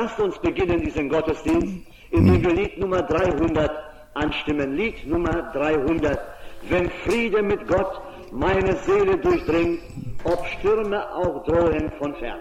Lasst uns beginnen diesen Gottesdienst, indem wir Lied Nummer 300 anstimmen. Lied Nummer 300. Wenn Friede mit Gott meine Seele durchdringt, ob Stürme auch drohen von fern.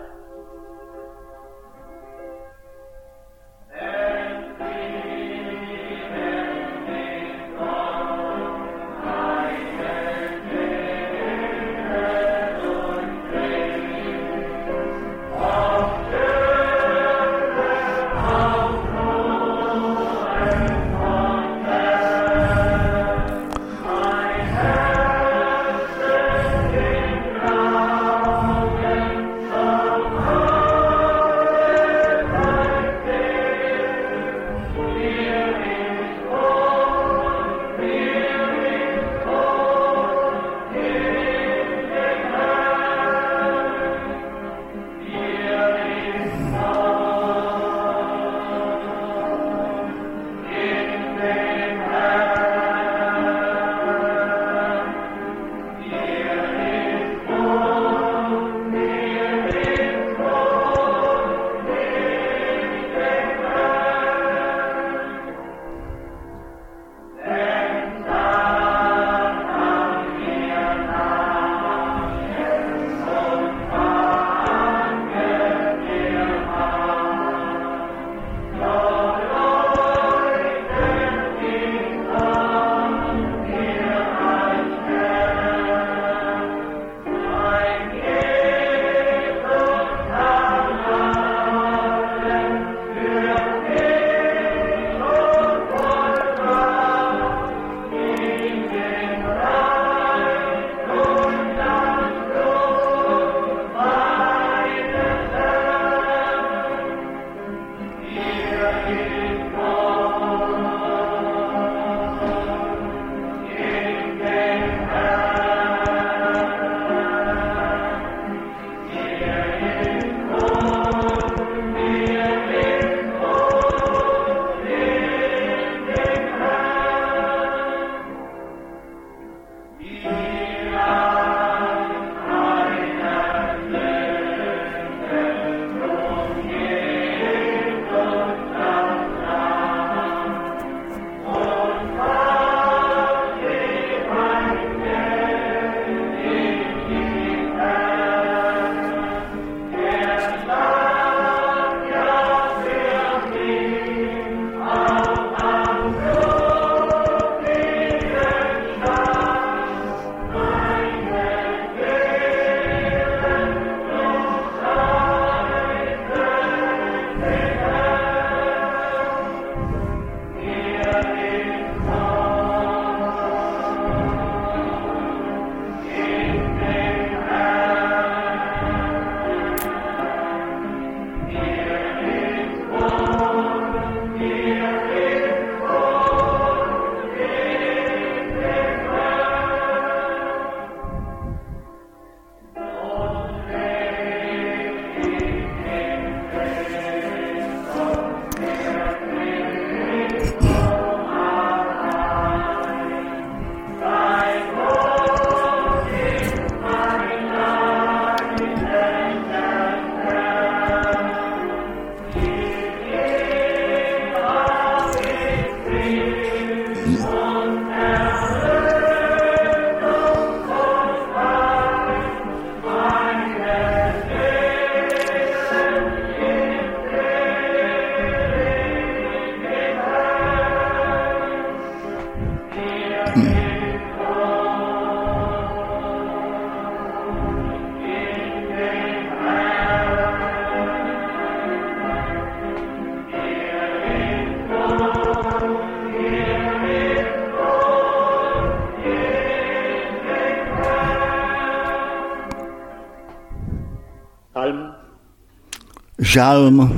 Žalm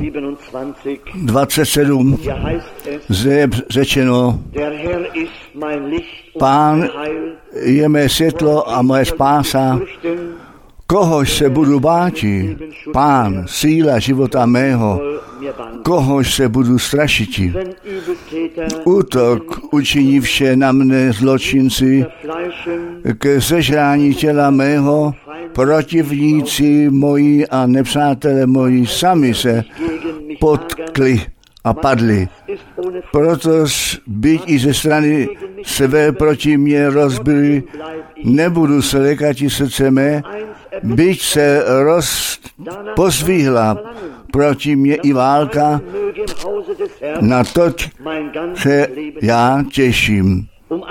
27, zde je řečeno, Pán je mé světlo a moje spása, kohož se budu báti, Pán, síla života mého, kohož se budu strašiti. Útok učiní vše na mne zločinci, k sežrání těla mého, protivníci moji a nepřátelé moji sami se potkli a padli. Protože byť i ze strany své proti mě rozbili, nebudu se lekati srdce mé, byť se pozvihla proti mě i válka, na to se já těším.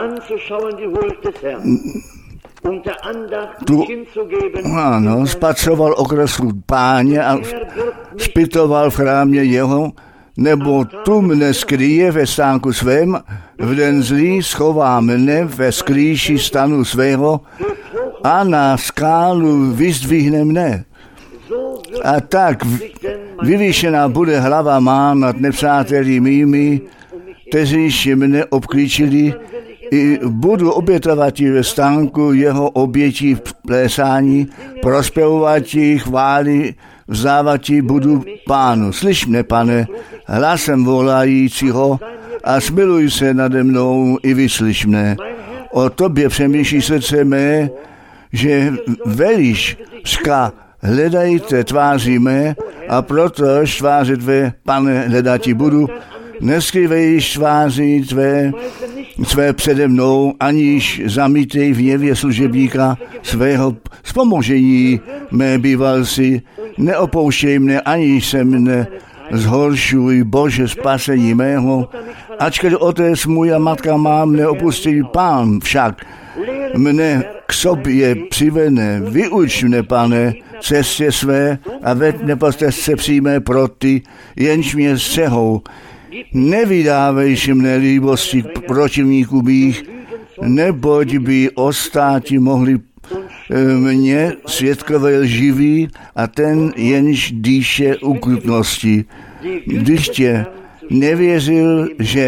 Tu, spatřoval okresu Páně a zpytoval v chrámě jeho, nebo tu mne skryje ve stánku svém, v den zlý schová mne ve skrýši stanu svého a na skálu vyzdvihne mne. A tak vyvýšená bude hlava má nad nepřáteli mými, kteříž mne obklíčili, i budu obětovat ve stánku jeho obětí v plésání, prospěvovat chvály, vzdávat budu Pánu. Slyš mne, Pane, hlasem volajícího a smiluj se nade mnou i vyslyš mne. O tobě přemýšlí srdce mé, že velíš hledajte tváří mé a proto tváře tvé, Pane, hledati budu. Neskrývejš tváří své přede mnou, aniž zamítej v hněvě služebníka svého vzpomožení mé bývalci. Neopouštěj mne, aniž se mne zhoršuj, Bože, spasení mého. Ačkoliv otec můj a matka má mne opustili, Pán však mne k sobě přivene. Vyuč mne, Pane, cestě své a ved nepostezce přijmé pro ty, jenž mě střehou. Nevydávejš mne líbosti protivníků mých, neboť by ostatní mohli mě svědkové lživí a ten jenž dýše ukrutnosti. Bych ti nevěřil,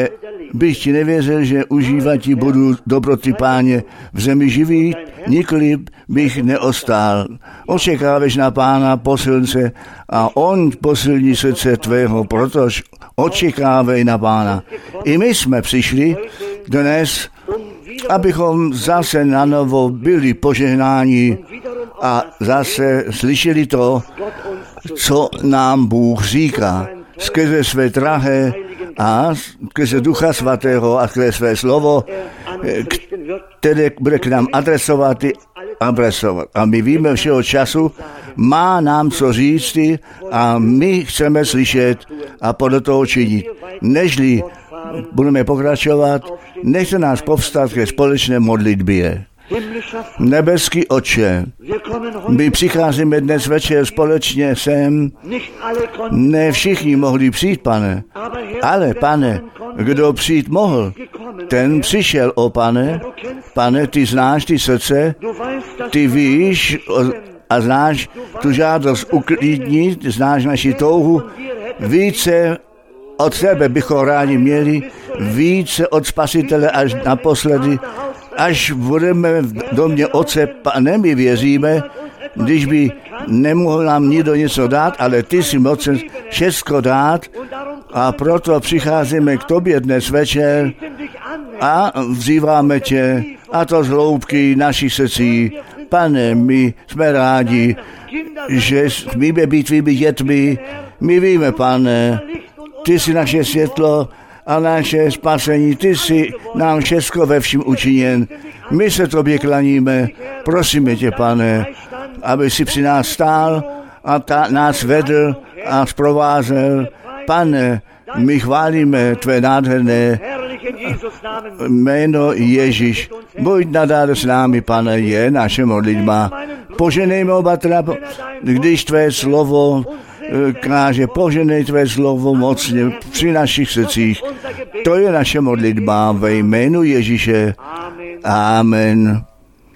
že užívat ti budu dobroty, Páně, v zemi živý, nikoli bych neostál. Očekáváš na Pána posilce a on posilní srdce tvého, protože očekávej na Pána. I my jsme přišli dnes, abychom zase na novo byli požehnáni a zase slyšeli to, co nám Bůh říká skrze své drahé a skrze Ducha Svatého a skrze své slovo, které bude k nám adresovat. A my víme všeho času, má nám co říct a my chceme slyšet a podle toho činit. Nežli budeme pokračovat, nechte nás povstat ke společné modlitbě. Nebeský Otče, my přicházíme dnes večer společně sem. Ne všichni mohli přijít, Pane, ale, Pane, kdo přijít mohl, ten přišel, o Pane. Pane, ty znáš ty srdce, ty víš a znáš tu žádost uklidnit, znáš naši touhu. Více od sebe bychom rádi měli, více od Spasitele až naposledy, až budeme v domě Otce, Pane, my věříme, když by nemohl nám nikdo něco dát, ale ty si mocen všecko dát a proto přicházíme k tobě dnes večer a vzýváme tě, a to z hloubky našich srdcí. Pane, my jsme rádi, že smíme být tvými dětmi. My víme, Pane, ty jsi naše světlo a naše spasení, ty jsi nám všecko ve vším učiněn. My se tobě klaníme, prosíme tě, Pane, aby si při nás stál a nás vedl a zprovázel. Pane, my chválíme tvé nádherné jméno Ježíš. Buď nadále s námi, Pane, je naše modlitba. Poženejme oba když tvé slovo káže, poženej tvé slovo mocně při našich srdcích. To je naše modlitba ve jménu Ježíše. Amen.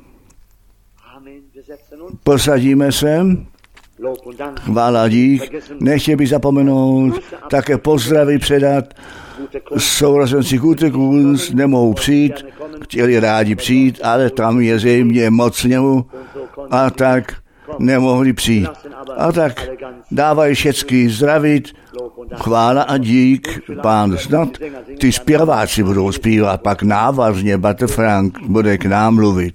Posadíme se. Chvála dík. Nechtěl bych zapomenout také pozdravy předat. Sourozenci Gute Kunst nemohou přijít, chtěli rádi přijít, ale tam je zřejmě moc němu a tak nemohli přijít. A tak dávají všecky zdravit, chvála a dík, Pán, snad ty zpěváci budou zpívat, pak návazně Bate Frank bude k nám mluvit.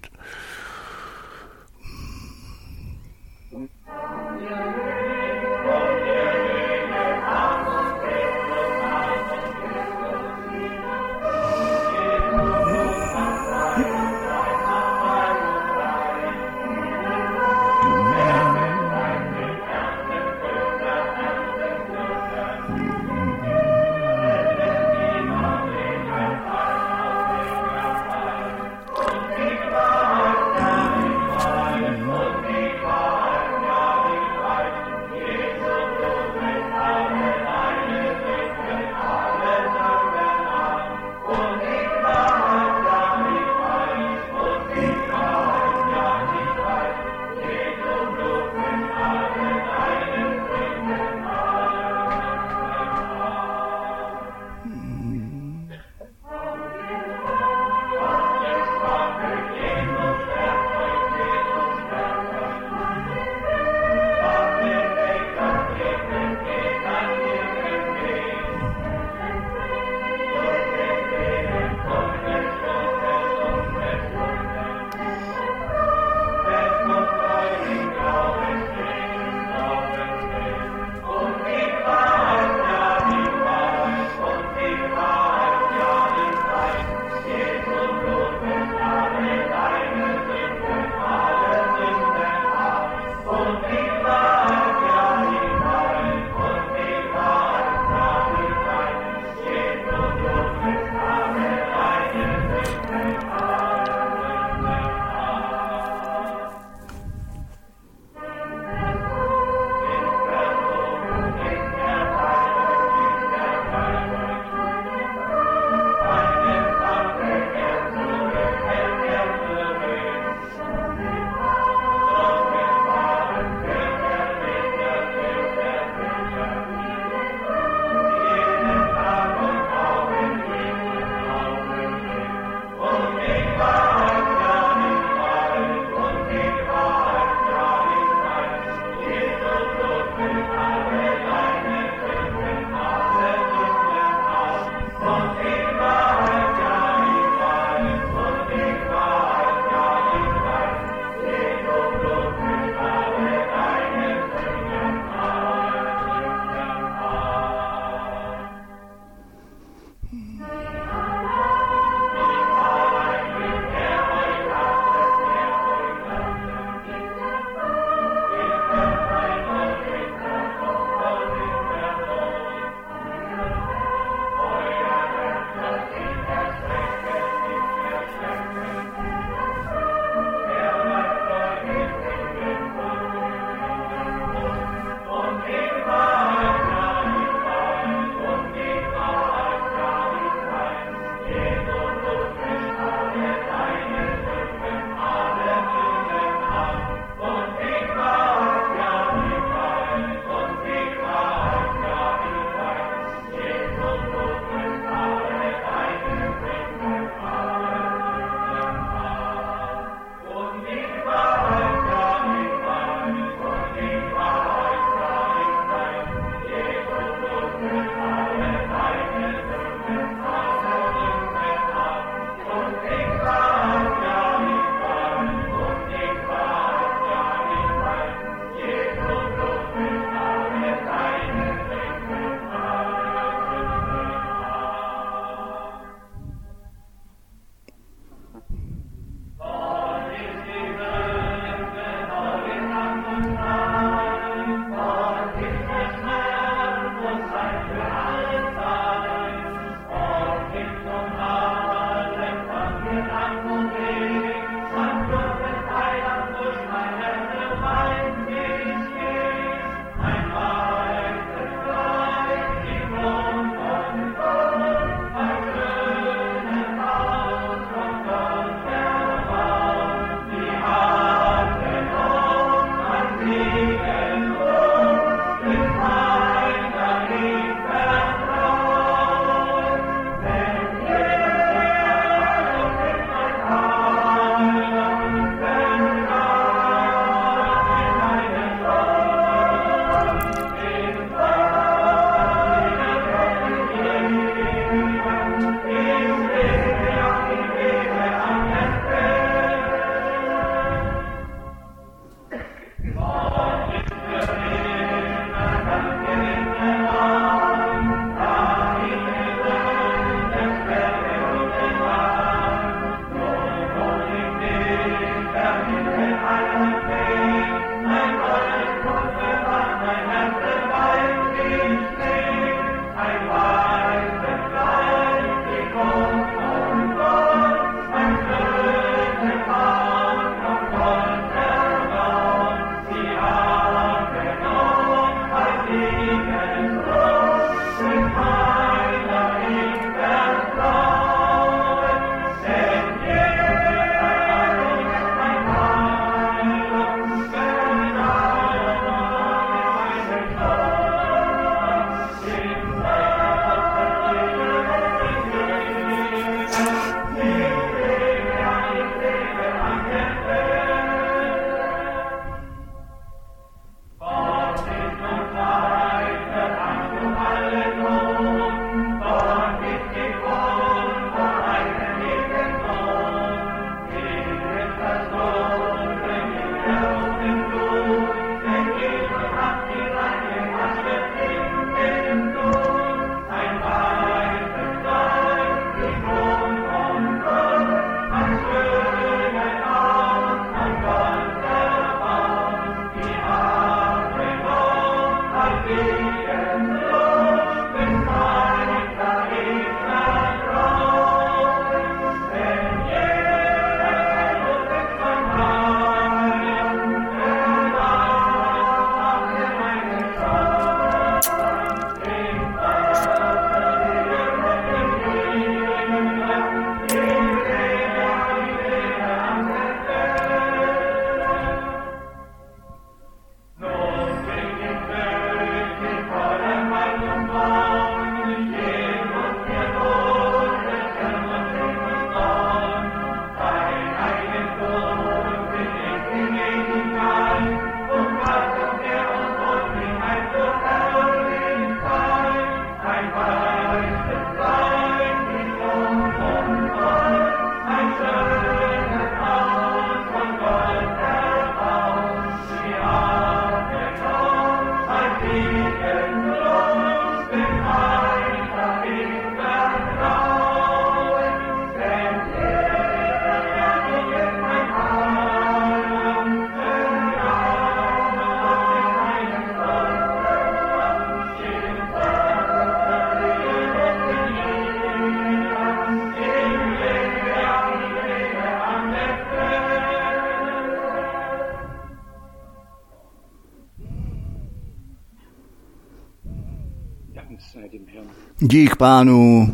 Dík Pánu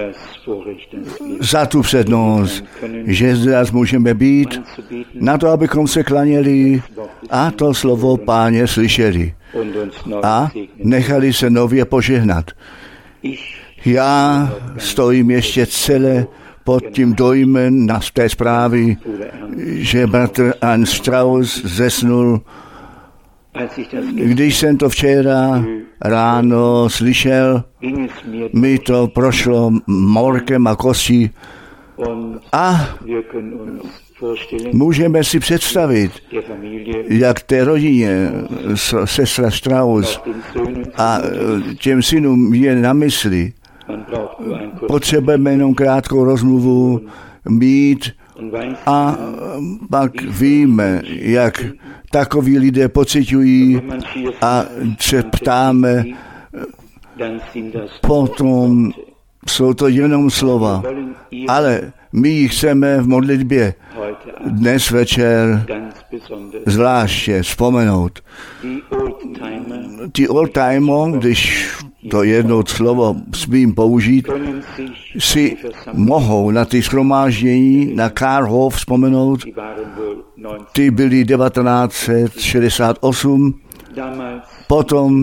za tu přednost, že zde můžeme být, na to, abychom se klaněli a to slovo Páně slyšeli a nechali se nově požehnat. Já stojím ještě celé pod tím dojmem z té zprávy, že bratr Ernst Strauss zesnul. Když jsem to včera ráno slyšel, mi to prošlo morkem a kostí a můžeme si představit, jak té rodině sestra Strauss a těm synům je na mysli. Potřebujeme jenom krátkou rozmluvu mít a pak víme, jak takoví lidé pociťují a se ptáme, potom jsou to jenom slova, ale my ji chceme v modlitbě dnes večer zvláště vzpomenout. Ti oldtimer, když to jedno slovo smím použít, si mohou na ty shromáždění na Karlhof vzpomenout. Ty byly 1968, potom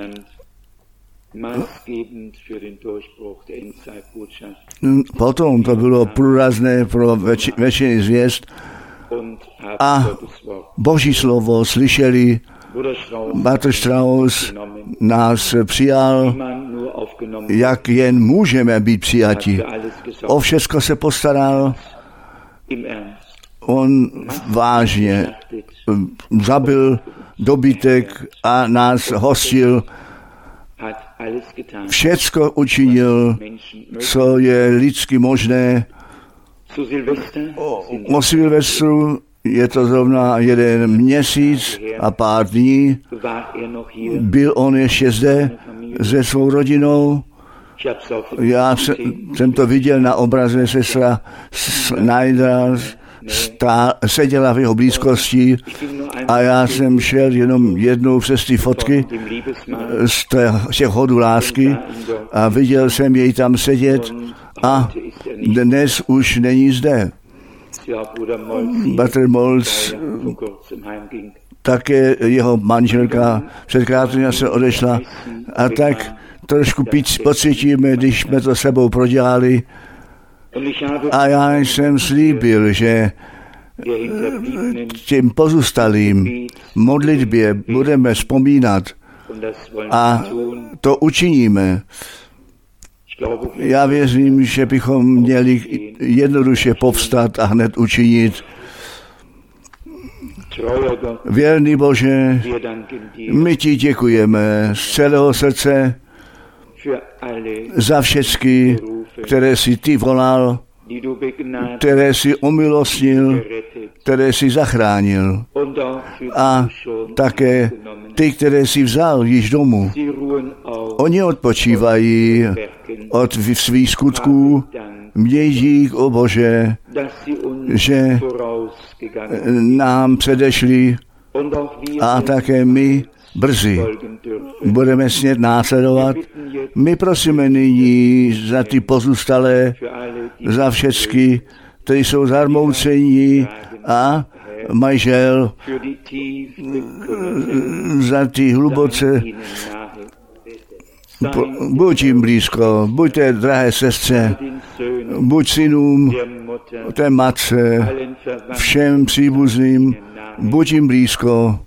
to bylo průrazné pro většiny zvěst a Boží slovo slyšeli. Bratr Strauss nás přijal, jak jen můžeme být přijati. O všecko se postaral. On vážně zabil dobytek a nás hostil. Všecko učinil, co je lidsky možné. O Silvestru je to zrovna 1 měsíc a pár dní. Byl on ještě zde se svou rodinou. Já jsem to viděl na obraze, sestra Snyder seděla v jeho blízkosti a já jsem šel jenom jednou přes ty fotky z těch hodů lásky a viděl jsem jej tam sedět a dnes už není zde. Bratr Molz, také jeho manželka před krátkým se odešla a tak trošku pocítíme, když jsme to sebou prodělali. A já jsem slíbil, že těm pozůstalým modlitbě budeme vzpomínat a to učiníme. Já věřím, že bychom měli jednoduše povstat a hned učinit. Věrný Bože, my ti děkujeme z celého srdce za všechny, které jsi ty volal, které jsi omilostnil, které jsi zachránil a také ty, které jsi vzal již domů. Oni odpočívají od svých skutků. Měj dík, o Bože, že nám předešli a také my brzy budeme smět následovat. My prosíme nyní za ty pozůstalé, za všechny, kteří jsou zarmoucení a manžel, za ty hluboce. Buď jim blízko, buďte drahé sestře, buď synům, té matce, všem příbuzným, buď jim blízko,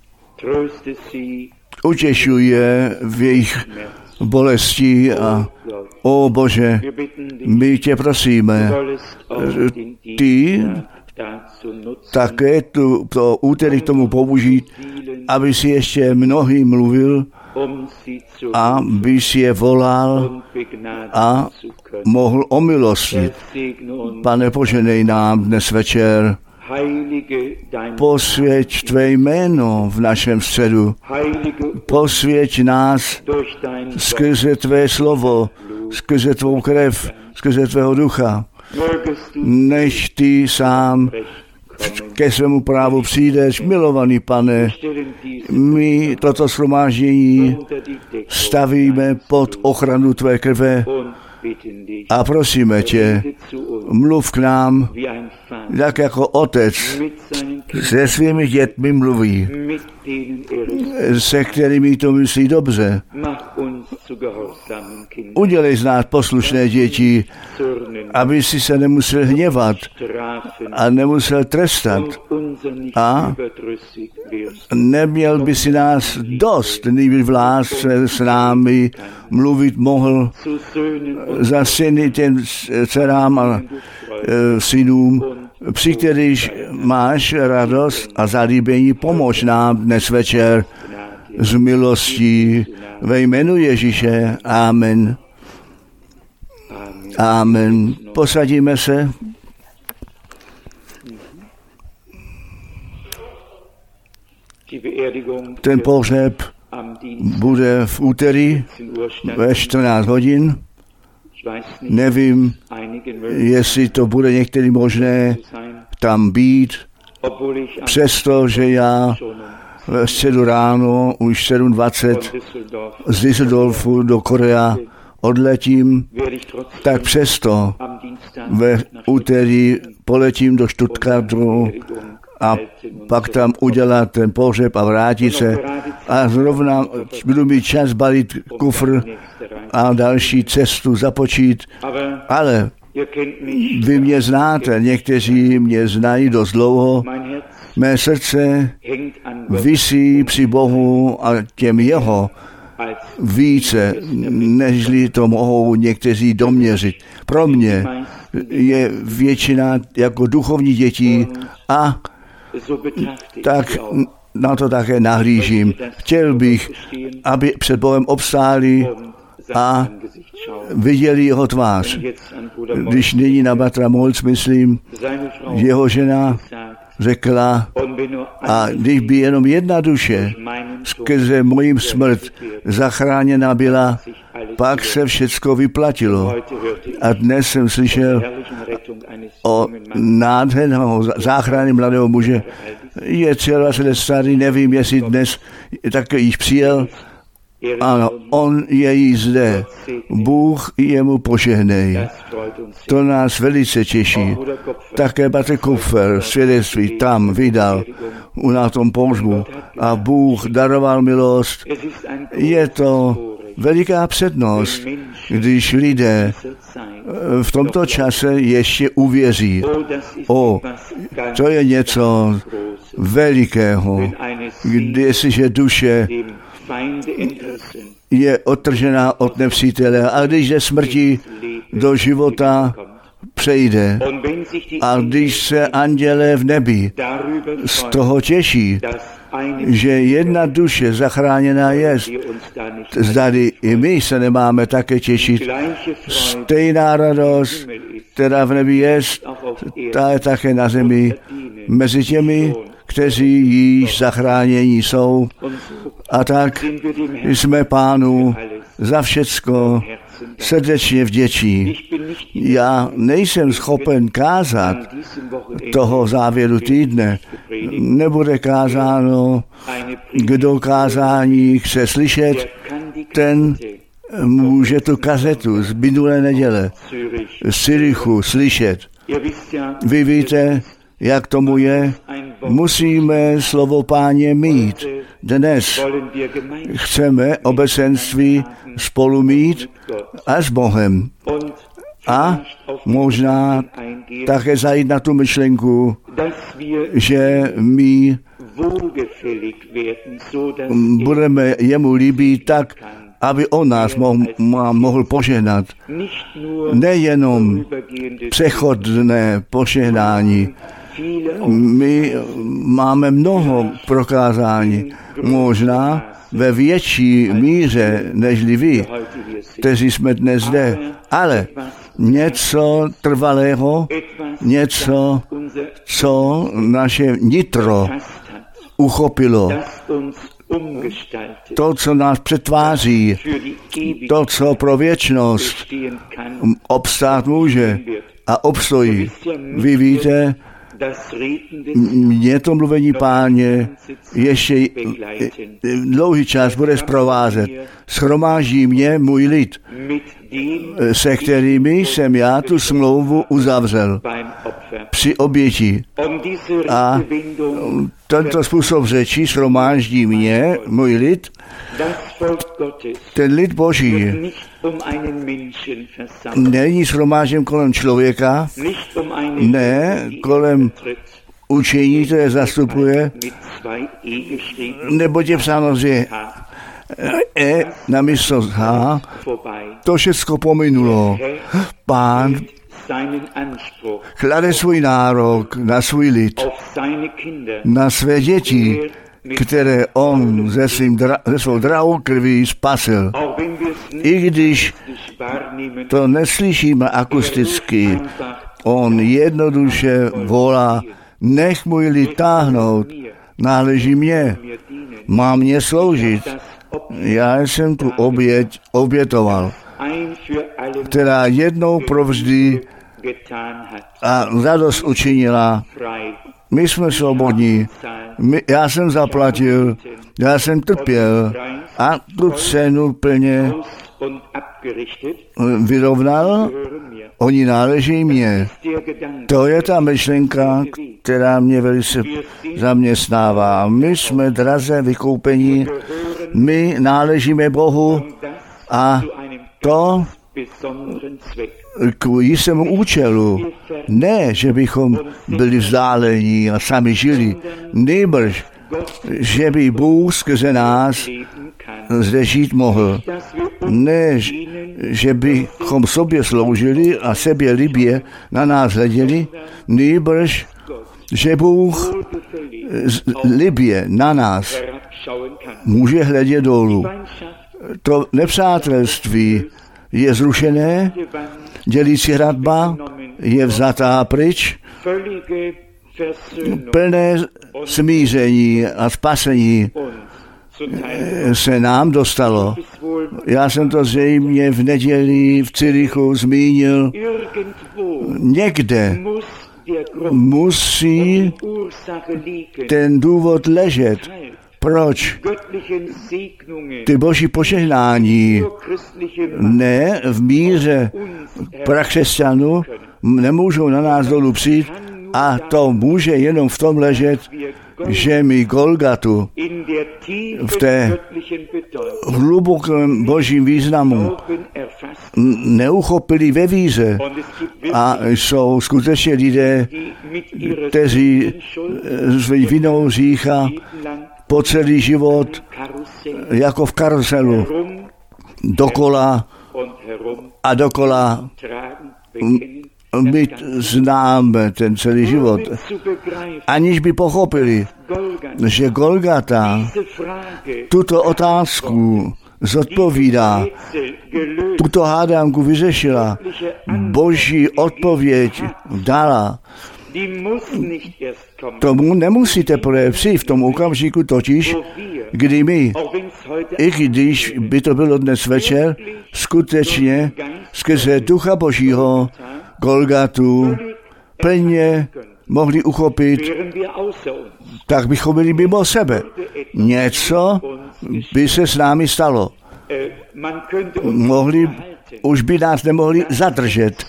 utěšuje v jejich bolesti a o Bože, my tě prosíme, ty také to úterý k tomu použít, aby si ještě mnohý mluvil a by si je volal a mohl omilostit. Pane, poženej nám dnes večer. Posvěť tvé jméno v našem středu. Posvěť nás skrze tvé slovo, skrze tvou krev, skrze tvého ducha. Než ty sám ke svému právu přijdeš, milovaný Pane. My toto shromáždění stavíme pod ochranu tvé krve a prosíme tě, mluv k nám, tak jako otec se svými dětmi mluví, se kterými to myslí dobře. Udělej z nás poslušné děti, aby si se nemusel hněvat a nemusel trestat a neměl by si nás dost, nýbrž v lásce s námi mluvit mohl za syny těm dcerám a synům, při kterých máš radost a zalíbení, pomož nám dnes večer z milostí ve jménu Ježíše. Amen. Amen. Posadíme se. Ten pohřeb bude v úterý ve 14 hodin. Nevím, jestli to bude některý možné tam být, přestože já v středu ráno už 7:20 z Düsseldorfu do Korea odletím, tak přesto ve úterý poletím do Stuttgartu a pak tam udělat ten pohřeb a vrátit se. A zrovna budu mít čas balit kufr a další cestu započít. Ale vy mě znáte, někteří mě znají dost dlouho. Mé srdce visí při Bohu a těm jeho více, nežli to mohou někteří doměřit. Pro mě je většina jako duchovní dětí a tak na to také nahlížím. Chtěl bych, aby před Bohem obstáli a viděli jeho tvář. Když nyní na bratra Molc myslím, jeho žena řekla, a když by jenom jedna duše skrze mojím smrt zachráněna byla, pak se všecko vyplatilo. A dnes jsem slyšel o nádherného záchrany mladého muže. Je 23 let starý, nevím, jestli dnes tak již přijel. Ano, on je jí zde. Bůh jemu požehnej. To nás velice těší. Také bratr Kupfer svědectví tam vydal na tom pohřbu a Bůh daroval milost. Je to veliká přednost, když lidé v tomto čase ještě uvěří. To je něco velikého, jestliže duše je odtržená od nepřítele a když ze smrti do života přejde a když se andělé v nebi z toho těší, že jedna duše zachráněná je, zdali i my se nemáme také těšit. Stejná radost, která v nebi je, ta je také na zemi mezi těmi, kteří již zachránění jsou. A tak jsme Pánu za všecko srdečně vděční. Já nejsem schopen kázat toho závěru týdne. Nebude kázáno, kdo kázání chce slyšet, ten může tu kazetu z minulé neděle z Zürichu slyšet. Vy víte, jak tomu je. Musíme slovo Páně mít. Dnes chceme obecenství spolu mít a s Bohem. A možná také zajít na tu myšlenku, že my budeme jemu líbit tak, aby on nás mohl požehnat. Nejenom přechodné požehnání. My máme mnoho prokázání, možná ve větší míře nežli vy, kteří jsme dnes zde, ale něco trvalého, něco, co naše nitro uchopilo, to, co nás přetváří, to, co pro věčnost obstát může a obstojí. Vy víte, Mě to mluvení Páně ještě dlouhý čas bude zprovázet. Shromáždí mě můj lid, se kterými jsem já tu smlouvu uzavřel při oběti. A tento způsob řeči shromáždí mě, můj lid, ten lid Boží není shromážděn kolem člověka, ne kolem učení, které zastupuje, neboť je psáno, že na místo H, to všechno pominulo. Pán klade svůj nárok na svůj lid, na své děti, které on ze svou drahou krví spasil. I když to neslyšíme akusticky, on jednoduše volá, nech můj lid táhnout, náleží mě, má mě sloužit. Já jsem tu oběť obětoval, která jednou provždy a radost učinila. My jsme svobodní, já jsem zaplatil, já jsem trpěl a tu cenu plně vyrovnal, oni náleží mě. To je ta myšlenka, která mě velice zaměstnává. My jsme draze vykoupení, my náležíme Bohu a to k jistému účelu. Ne, že bychom byli vzdálení a sami žili, nýbrž, že by Bůh skrze nás zde žít mohl. Ne, že bychom sobě sloužili a sebě libě na nás hleděli, nýbrž, že Bůh libě na nás může hledět dolů. To nepřátelství je zrušené, dělící hradba je vzatá pryč, plné smíření a spasení se nám dostalo. Já jsem to zřejmě v neděli v Cyrichu zmínil. Někde musí ten důvod ležet. Proč ty boží požehnání ne v míře prakřesťanů nemůžou na nás dolů přijít a to může jenom v tom ležet, že my Golgatu v té hlubokém božím významu neuchopili ve víře a jsou skutečně lidé, kteří svou vinou hřícha po celý život jako v karuselu dokola a dokola my známe ten celý život, aniž by pochopili, že Golgata tuto otázku zodpovídá, tuto hádánku vyřešila, boží odpověď dala. Tomu nemusí teprve přijít v tom okamžiku totiž, kdy my, i když by to bylo dnes večer, skutečně skrze Ducha Božího Golgatu plně mohli uchopit, tak bychom byli mimo sebe. Něco by se s námi stalo. Už by nás nemohli zadržet.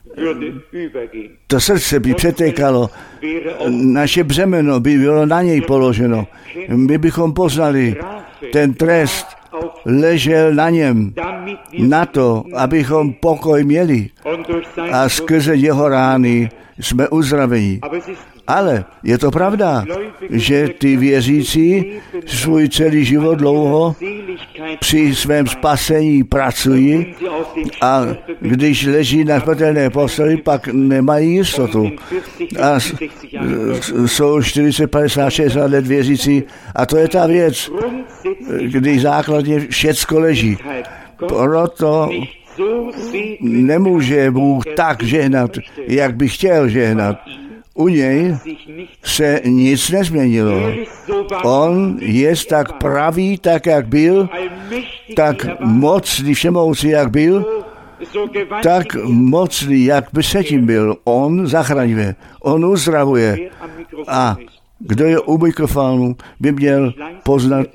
To srdce by přetékalo, naše břemeno by bylo na něj položeno. My bychom poznali, ten trest ležel na něm, na to, abychom pokoj měli. A skrze jeho rány jsme uzdraveni. Ale je to pravda, že ty věřící svůj celý život dlouho při svém spasení pracují a když leží na smrtelné posteli, pak nemají jistotu. A jsou 40, 50, 60 let věřící a to je ta věc, kdy základně všecko leží. Proto nemůže Bůh tak žehnat, jak by chtěl žehnat. U něj se nic nezměnilo. On je tak pravý, tak jak byl, tak mocný všemohoucí, jak byl, tak mocný, jak by předtím byl. On zachraňuje, on uzdravuje. A kdo je u mikrofonu, by měl poznat,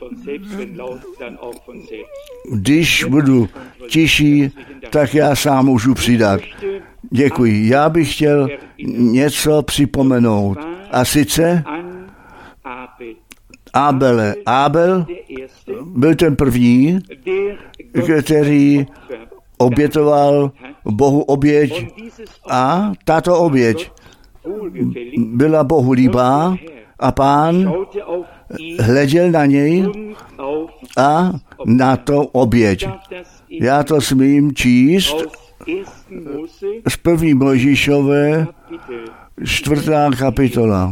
když budu tiší, tak já sám můžu přidat. Děkuji. Já bych chtěl něco připomenout. A sice Abele. Abel byl ten první, který obětoval Bohu oběť a tato oběť byla Bohu líbá a Pán hleděl na něj a na to oběť. Já to smím číst z 1. Mojžíšové 4. kapitola.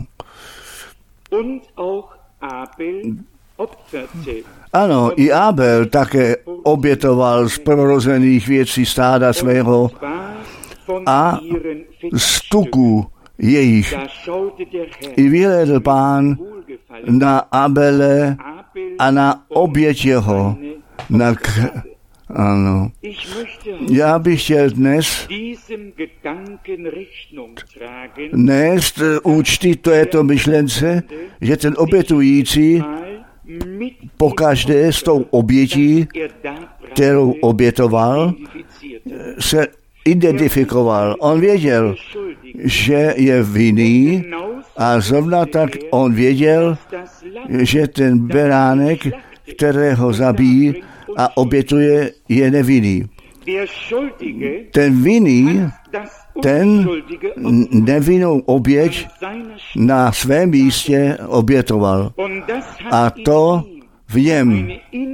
Ano, i Abel také obětoval z prvorozených věcí stáda svého a z tuku jejich. I vyhlédl Pán na Abele a na oběť jeho. Ano. Já bych chtěl dnes nést účty této myšlence, že ten obětující pokaždé s tou obětí, kterou obětoval, se identifikoval. On věděl, že je vinný a zrovna tak on věděl, že ten beránek, kterého zabíjí a obětuje, je nevinný. Ten vinný, ten nevinnou oběť na svém místě obětoval. A to v něm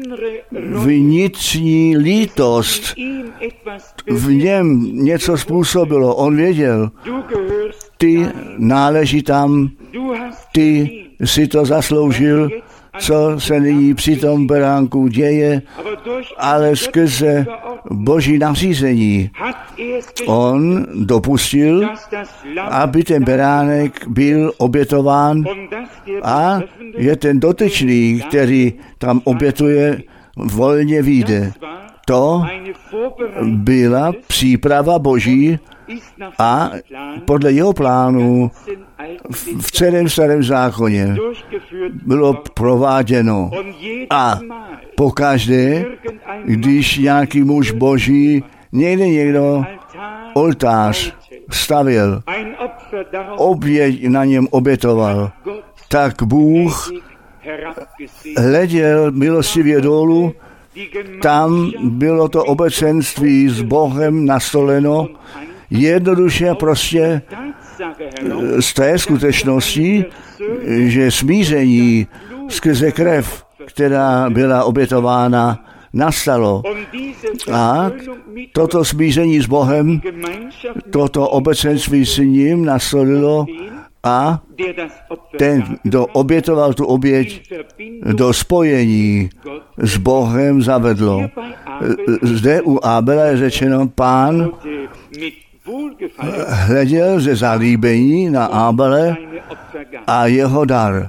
vnitřní lítost, v něm něco způsobilo. On věděl, ty náleží tam, ty si to zasloužil, co se nyní při tom beránku děje, ale skrze Boží nařízení on dopustil, aby ten beránek byl obětován a je ten dotyčný, který tam obětuje, volně vyjde. To byla příprava Boží a podle jeho plánu v celém starém zákoně bylo prováděno. A pokaždé, když nějaký muž Boží někdo oltář stavěl, oběť na něm obětoval, tak Bůh hleděl milostivě dolů, tam bylo to obecenství s Bohem nastoleno, jednoduše prostě z té skutečnosti, že smíření skrze krev, která byla obětována, nastalo. A toto smíření s Bohem, toto obecenství s ním nastolilo a ten, kdo obětoval tu oběť, do spojení s Bohem zavedlo. Zde u Abela je řečeno, Pán hleděl ze zalíbení na Abele a jeho dar.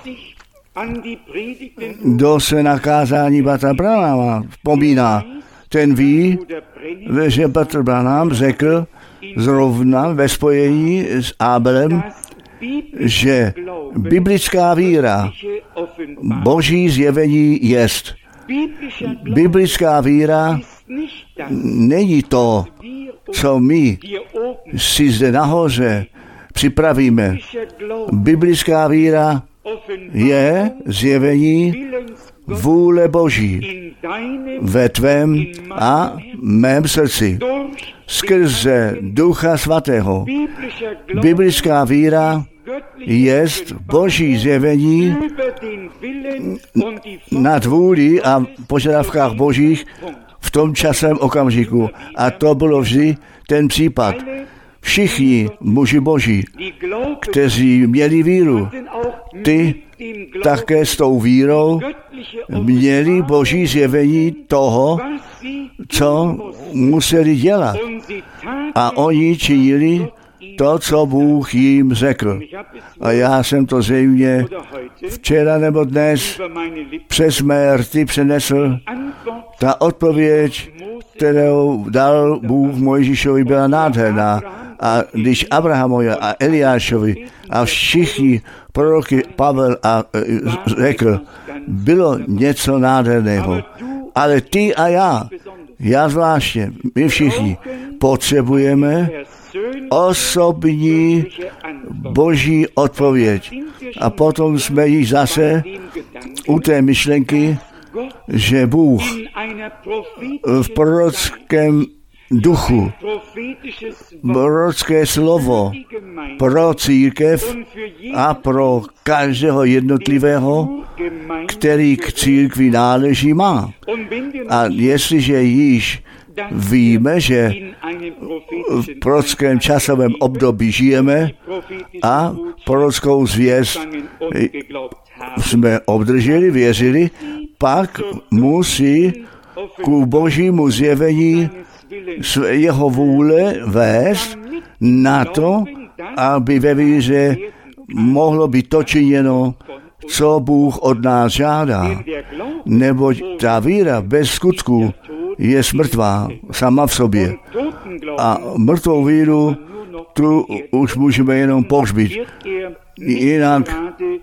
Kdo se na kázání Bratra Branhama vzpomíná, ten ví, že Bratr Branham řekl zrovna ve spojení s Abelem, že biblická víra, Boží zjevení jest. Biblická víra není to, co my si zde nahoře připravíme. Biblická víra je zjevení vůle Boží ve tvém a mém srdci. Skrze Ducha Svatého. Biblická víra jest Boží zjevení nad vůli a požadavkách Božích v tom časovém okamžiku. A to bylo vždy ten případ. Všichni muži Boží, kteří měli víru, ty také s tou vírou měli Boží zjevení toho, co museli dělat. A oni činili to, co Bůh jim řekl. A já jsem to zřejmě včera nebo dnes přes mé rty přenesl. Ta odpověď kterou dal Bůh Mojžíšovi, byla nádherná. A když Abrahamovi a Eliášovi a všichni proroky Pavel řekl, bylo něco nádherného. Ale ty a já zvláště, my všichni potřebujeme osobní Boží odpověď. A potom jsme již zase u té myšlenky, že Bůh v prorockém duchu, prorocké slovo pro církev a pro každého jednotlivého, který k církvi náleží, má. A jestliže již víme, že v prorockém časovém období žijeme a prorockou zvěst jsme obdrželi, věřili, pak musí ku Božímu zjevení jeho vůle vést na to, aby ve víře mohlo být to činěno, co Bůh od nás žádá. Neboť ta víra bez skutku je smrtvá sama v sobě. A mrtvou víru tu už můžeme jenom pohřbít. Jinak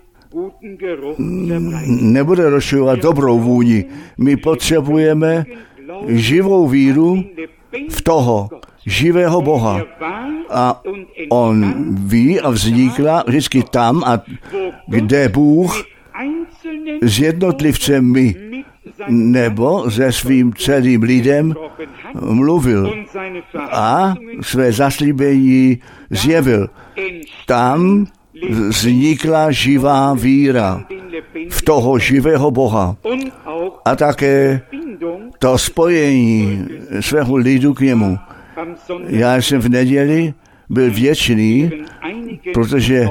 nebude rozšiřovat dobrou vůni. My potřebujeme živou víru v toho živého Boha. A on ví a vznikla vždycky tam, a kde Bůh s jednotlivcem my nebo se svým celým lidem mluvil a své zaslíbení zjevil. Tam vznikla živá víra v toho živého Boha a také to spojení svého lidu k němu. Já jsem v neděli byl vděčný, protože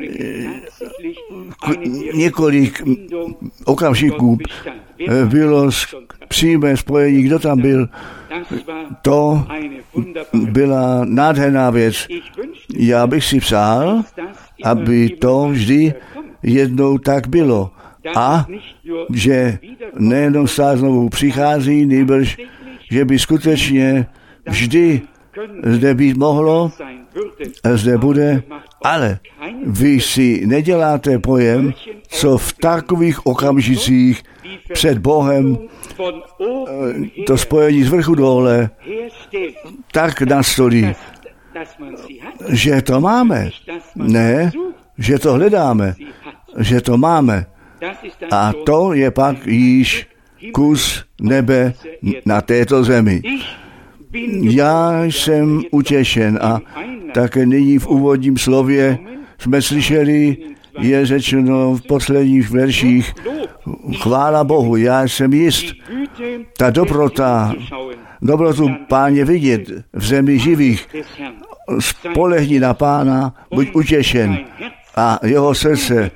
několik okamžiků bylo přímé spojení. Kdo tam byl? To byla nádherná věc. Já bych si přál, aby to vždy jednou tak bylo. A že nejenom stále znovu přichází, nýbrž, že by skutečně vždy zde být mohlo, zde bude, ale vy si neděláte pojem, co v takových okamžicích před Bohem to spojení z vrchu dole tak nastolí, že to máme. Ne, že to hledáme, že to máme. A to je pak již kus nebe na této zemi. Já jsem utěšen a také nyní v úvodním slově jsme slyšeli, je řečeno v posledních verších, chvála Bohu, já jsem jist, ta dobrotu Páně vidět v zemi živých, spolehni na Pána, buď utěšen a jeho srdce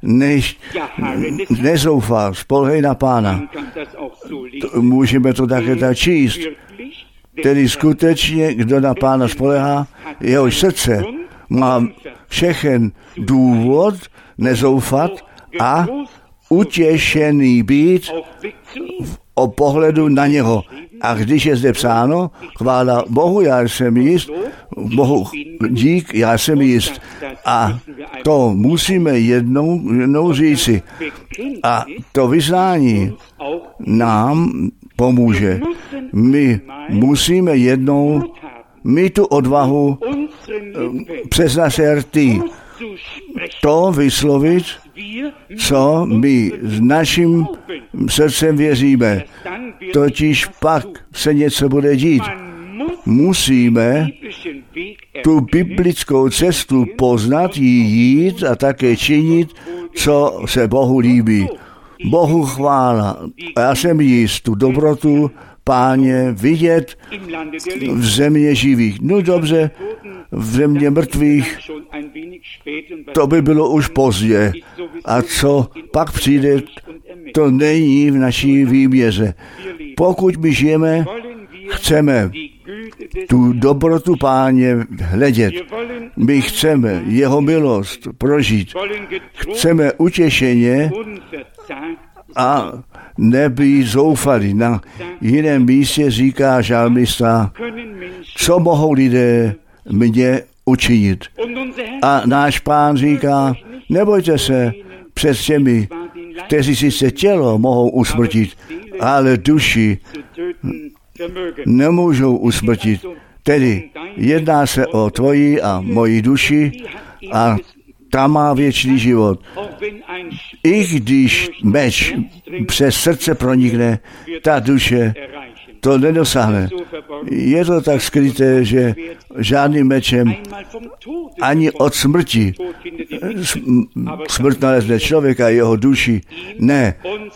nezoufá, spolehej na Pána. Můžeme to také tak číst. Tedy skutečně, kdo na Pána spolehá, jeho srdce má všechen důvod nezoufat a utěšený být o pohledu na něho. A když je zde psáno, chvála Bohu, já jsem jist, Bohu dík, já jsem jist. A to musíme jednou říci. A to vyznání nám pomůže. My musíme jednou mít tu odvahu přes naše rty to vyslovit, co my s naším srdcem věříme. Totiž pak se něco bude dít. Musíme tu biblickou cestu poznat, jí jít a také činit, co se Bohu líbí. Bohu chvála. Já jsem jist tu dobrotu Páně vidět v země živých. No dobře, v země mrtvých to by bylo už pozdě. A co pak přijde, to není v naší výměře. Pokud my žijeme, chceme tu dobrotu Páně hledět. My chceme jeho milost prožít. Chceme utěšeně a nebýt zoufalý. Na jiném místě říká žalmista, co mohou lidé mě učinit. A náš Pán říká, nebojte se před těmi, kteří sice tělo mohou usmrtit, ale duši nemůžou usmrtit. Tedy jedná se o tvoji a moji duši a ta má věčný život. I když meč přes srdce pronikne, ta duše to nedosáhne. Je to tak skryté, že žádným mečem ani od smrti smrt nalezne člověka a jeho duši. Ne.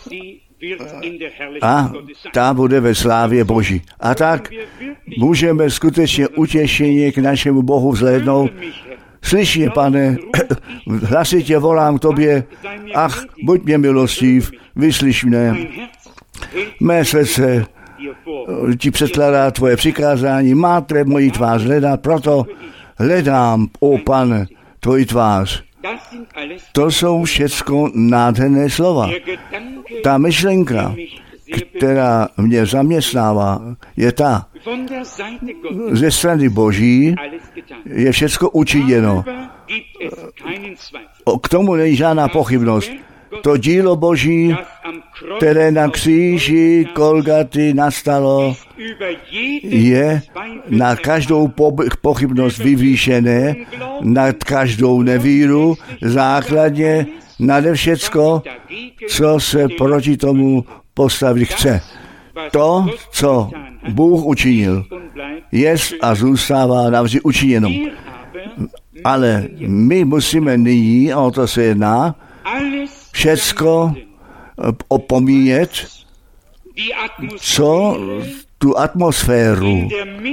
A ta bude ve slávě Boží. A tak můžeme skutečně utěšeně k našemu Bohu vzhlédnout. Slyš, Pane, hlasitě volám k tobě, ach, buď mě milostiv, vyslyš mne. Mé srdce ti předkládá tvoje přikázání, má treb moji tvář hledat, proto hledám, o Pane, tvoji tvář. To jsou všecko nádherné slova. Ta myšlenka, která mě zaměstnává, je ta. Ze strany Boží je všecko učiněno. K tomu není žádná pochybnost. To dílo Boží, které na kříži Golgaty nastalo, je na každou pochybnost vyvýšené, nad každou nevíru, základně nade všecko, co se proti tomu postavit chce. To, co Bůh učinil, je a zůstává navždy učiněno. Ale my musíme nyní, a o to se jedná, všecko opomíjet, co tu atmosféru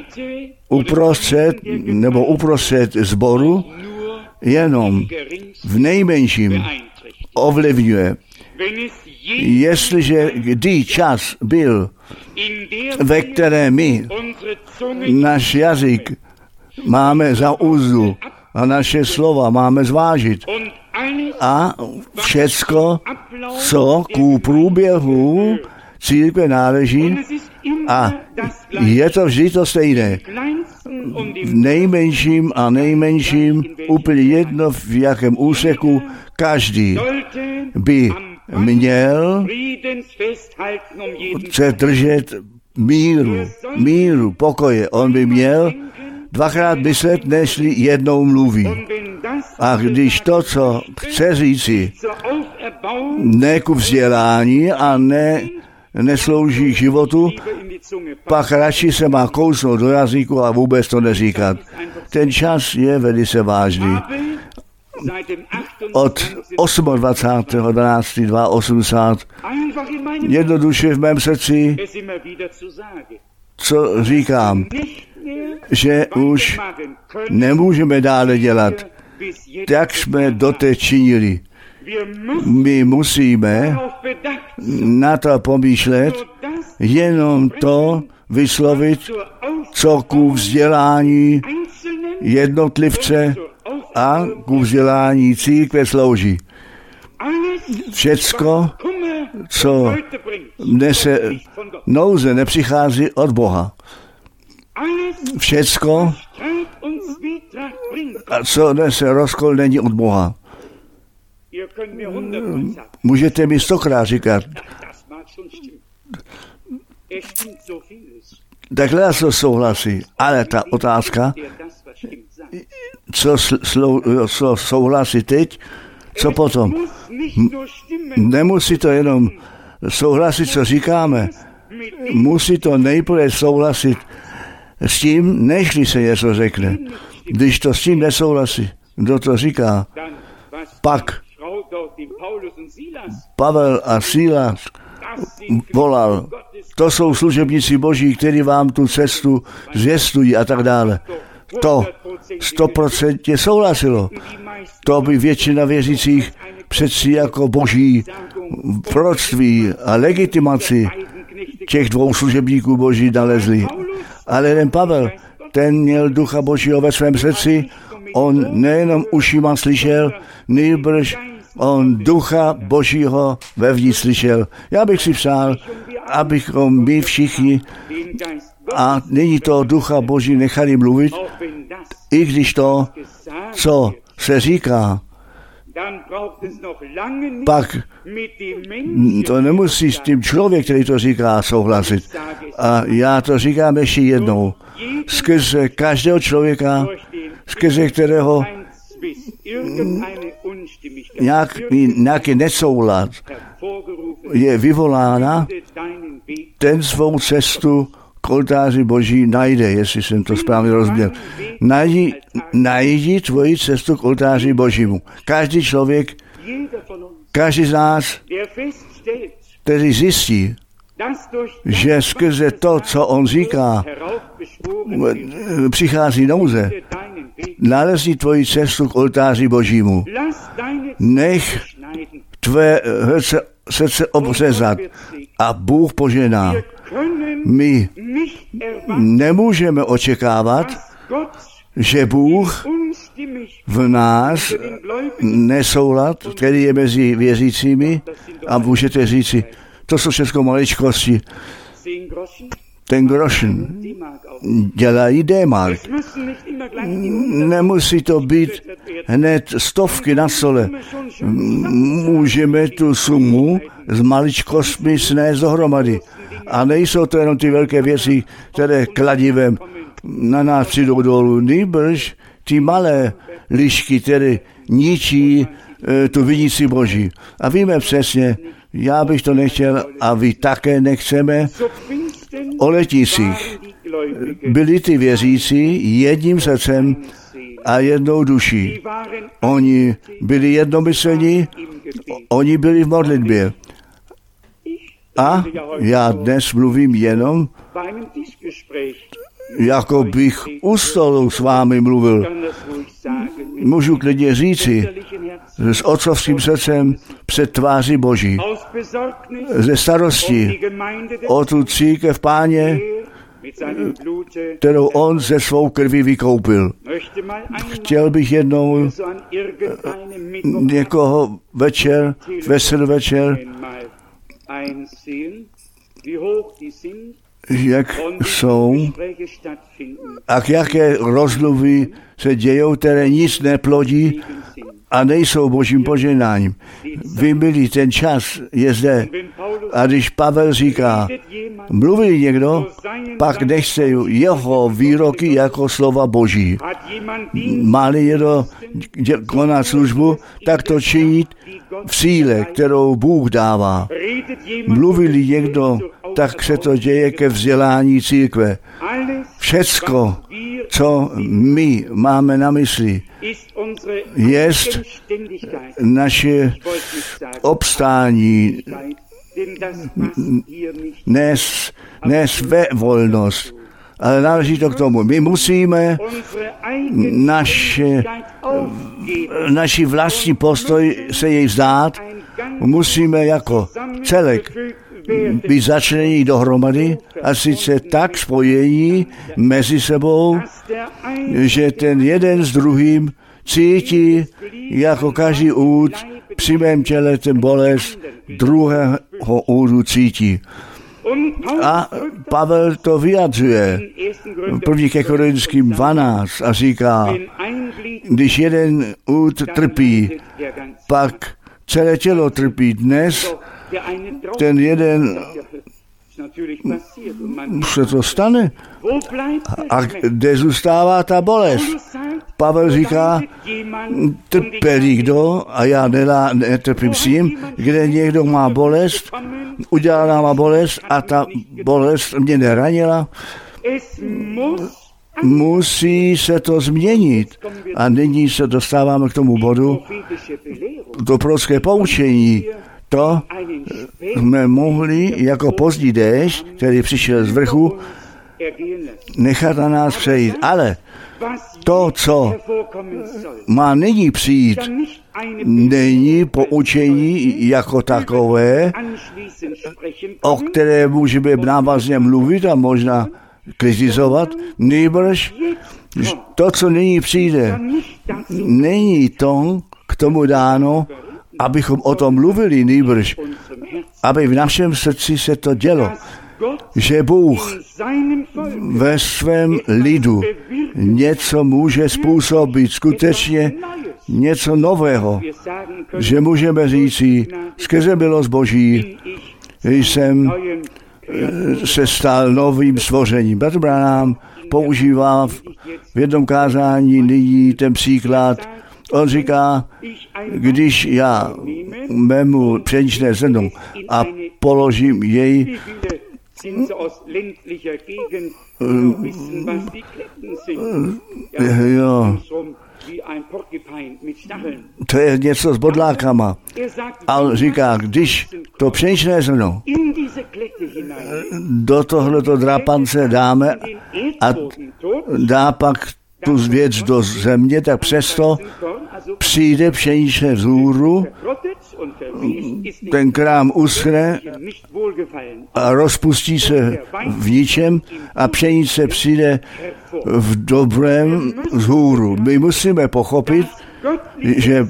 uprostřed sboru jenom v nejmenším ovlivňuje. Jestliže kdy čas byl, ve které my náš jazyk máme za úzdu a naše slova máme zvážit a všecko, co ku průběhu církve náleží, a je to vždy to stejné. V nejmenším a nejmenším, úplně jedno v jakém úseku, každý by měl se držet míru, pokoje. On by měl dvakrát myslet, než jednou mluví. A když to, co chce říci, ne ku vzdělání a neslouží k životu, pak radši se má kousnout do jazyku a vůbec to neříkat. Ten čas je velice vážný. Od 28.12.280 jednoduše v mém srdci, co říkám, že už nemůžeme dále dělat, jak jsme doteď činili. My musíme na to pomýšlet, jenom to vyslovit, co ku vzdělání jednotlivce a ku vzdělání církve slouží. Všecko, co nese nouze, nepřichází od Boha. Všecko, co nese rozkol, není od Boha. Můžete mi 100krát říkat. Takhle já to souhlasí, ale ta otázka, co souhlasí teď, co potom. Nemusí to jenom souhlasit, co říkáme. Musí to nejprve souhlasit s tím, než se něco řekne. Když to s tím nesouhlasí, kdo to říká, pak Pavel a Silas volal, to jsou služebníci Boží, kteří vám tu cestu zvěstují a tak dále. To 100% souhlasilo. To by většina věřících přeci jako Boží proroctví a legitimaci těch dvou služebníků Boží nalezli. Ale ten Pavel, ten měl Ducha Božího ve svém srdci, on nejenom ušima slyšel, nýbrž On ducha Božího vevnitř slyšel. Já bych si přál, abychom my všichni a nyní to ducha Boží nechali mluvit, i když to, co se říká, pak to nemusí s tím člověk, který to říká, souhlasit. A já to říkám ještě jednou. Skrze každého člověka, skrze kterého nějaký nesoulad je vyvolána, ten svou cestu k oltáři Boží najde, jestli jsem to správně rozuměl. Najdi tvoji cestu k oltáři Božímu. Každý člověk, každý z nás, který zjistí, že skrze to, co on říká, přichází nouze, nalezí tvoji cestu k oltáři Božímu. Nech tvé srdce obřezat a Bůh požená. My nemůžeme očekávat, že Bůh v nás nesoulad, který je mezi věřícími, a můžete říci, to jsou všechno maličkosti. Ten grošen dělají D-mark. Nemusí to být hned stovky na stole. Můžeme tu sumu s maličkostmi snést dohromady. A nejsou to jenom ty velké věci, které kladivem na nás přijdou dolů. Nýbrž ty malé lišky, které ničí tu vinici Boží. A víme přesně, já bych to nechtěl a vy také nechceme. O letících byli ty věřící jedním srdcem a jednou duší. Oni byli jednomyslní, oni byli v modlitbě. A já dnes mluvím jenom, jako bych u stolu s vámi mluvil. Můžu klidně říci, s otcovským srdcem před tváří Boží, ze starosti o tu církev Páně, kterou on ze svou krví vykoupil. Chtěl bych jednou někoho večer, veselý večer, jak jsou a jaké rozmluvy se dějou, které nic neplodí a nejsou Božím poženáním. Vy milí, ten čas je zde. A když Pavel říká, mluví někdo, pak nechce jeho výroky jako slova Boží. Má-li někdo konat službu, tak to činit v síle, kterou Bůh dává. Mluví-li někdo, tak se to děje ke vzdělání církve. Všecko, co my máme na mysli, jest naše obstání, ne svévolnost, ale náleží to k tomu. My musíme naši vlastní postoj se jej vzdát, musíme jako celek být začlení dohromady a sice tak spojení mezi sebou, že ten jeden s druhým cítí jako každý úd při mém těle ten bolest druhého údu cítí. A Pavel to vyjadřuje první ke Korinským 12 a říká, když jeden úd trpí, pak celé tělo trpí. Dnes ten jeden se to stane. A kde zůstává ta bolest? Pavel říká, trpělí kdo, a já netrpím s ním, kde někdo má bolest, udělala má bolest a ta bolest mě neranila. Musí se to změnit. A nyní se dostáváme k tomu bodu, to prorocké poučení. To jsme mohli jako pozdní déšť, který přišel z vrchu, nechat na nás přejít. Ale to, co má nyní přijít, není poučení jako takové, o které můžeme návazně mluvit a možná kritizovat, nýbrž to, co nyní přijde, není to k tomu dáno, abychom o tom mluvili nýbrž, aby v našem srdci se to dělo, že Bůh ve svém lidu něco může způsobit, skutečně něco nového, že můžeme říci, skrze milost Boží jsem se stal novým stvořením. Bratr Branham používá v jednom kázání nyní ten příklad. On říká, když já mému pšeničné zrno a položím jej to je něco s bodlákama. A on říká, když to pšeničné zrno do tohleto drápance dáme a dá pak tu věc do země, tak přesto přijde pšeničné vzhůru, ten krám uschne a rozpustí se v ničem a pšenice přijde v dobrém vzhůru. My musíme pochopit, že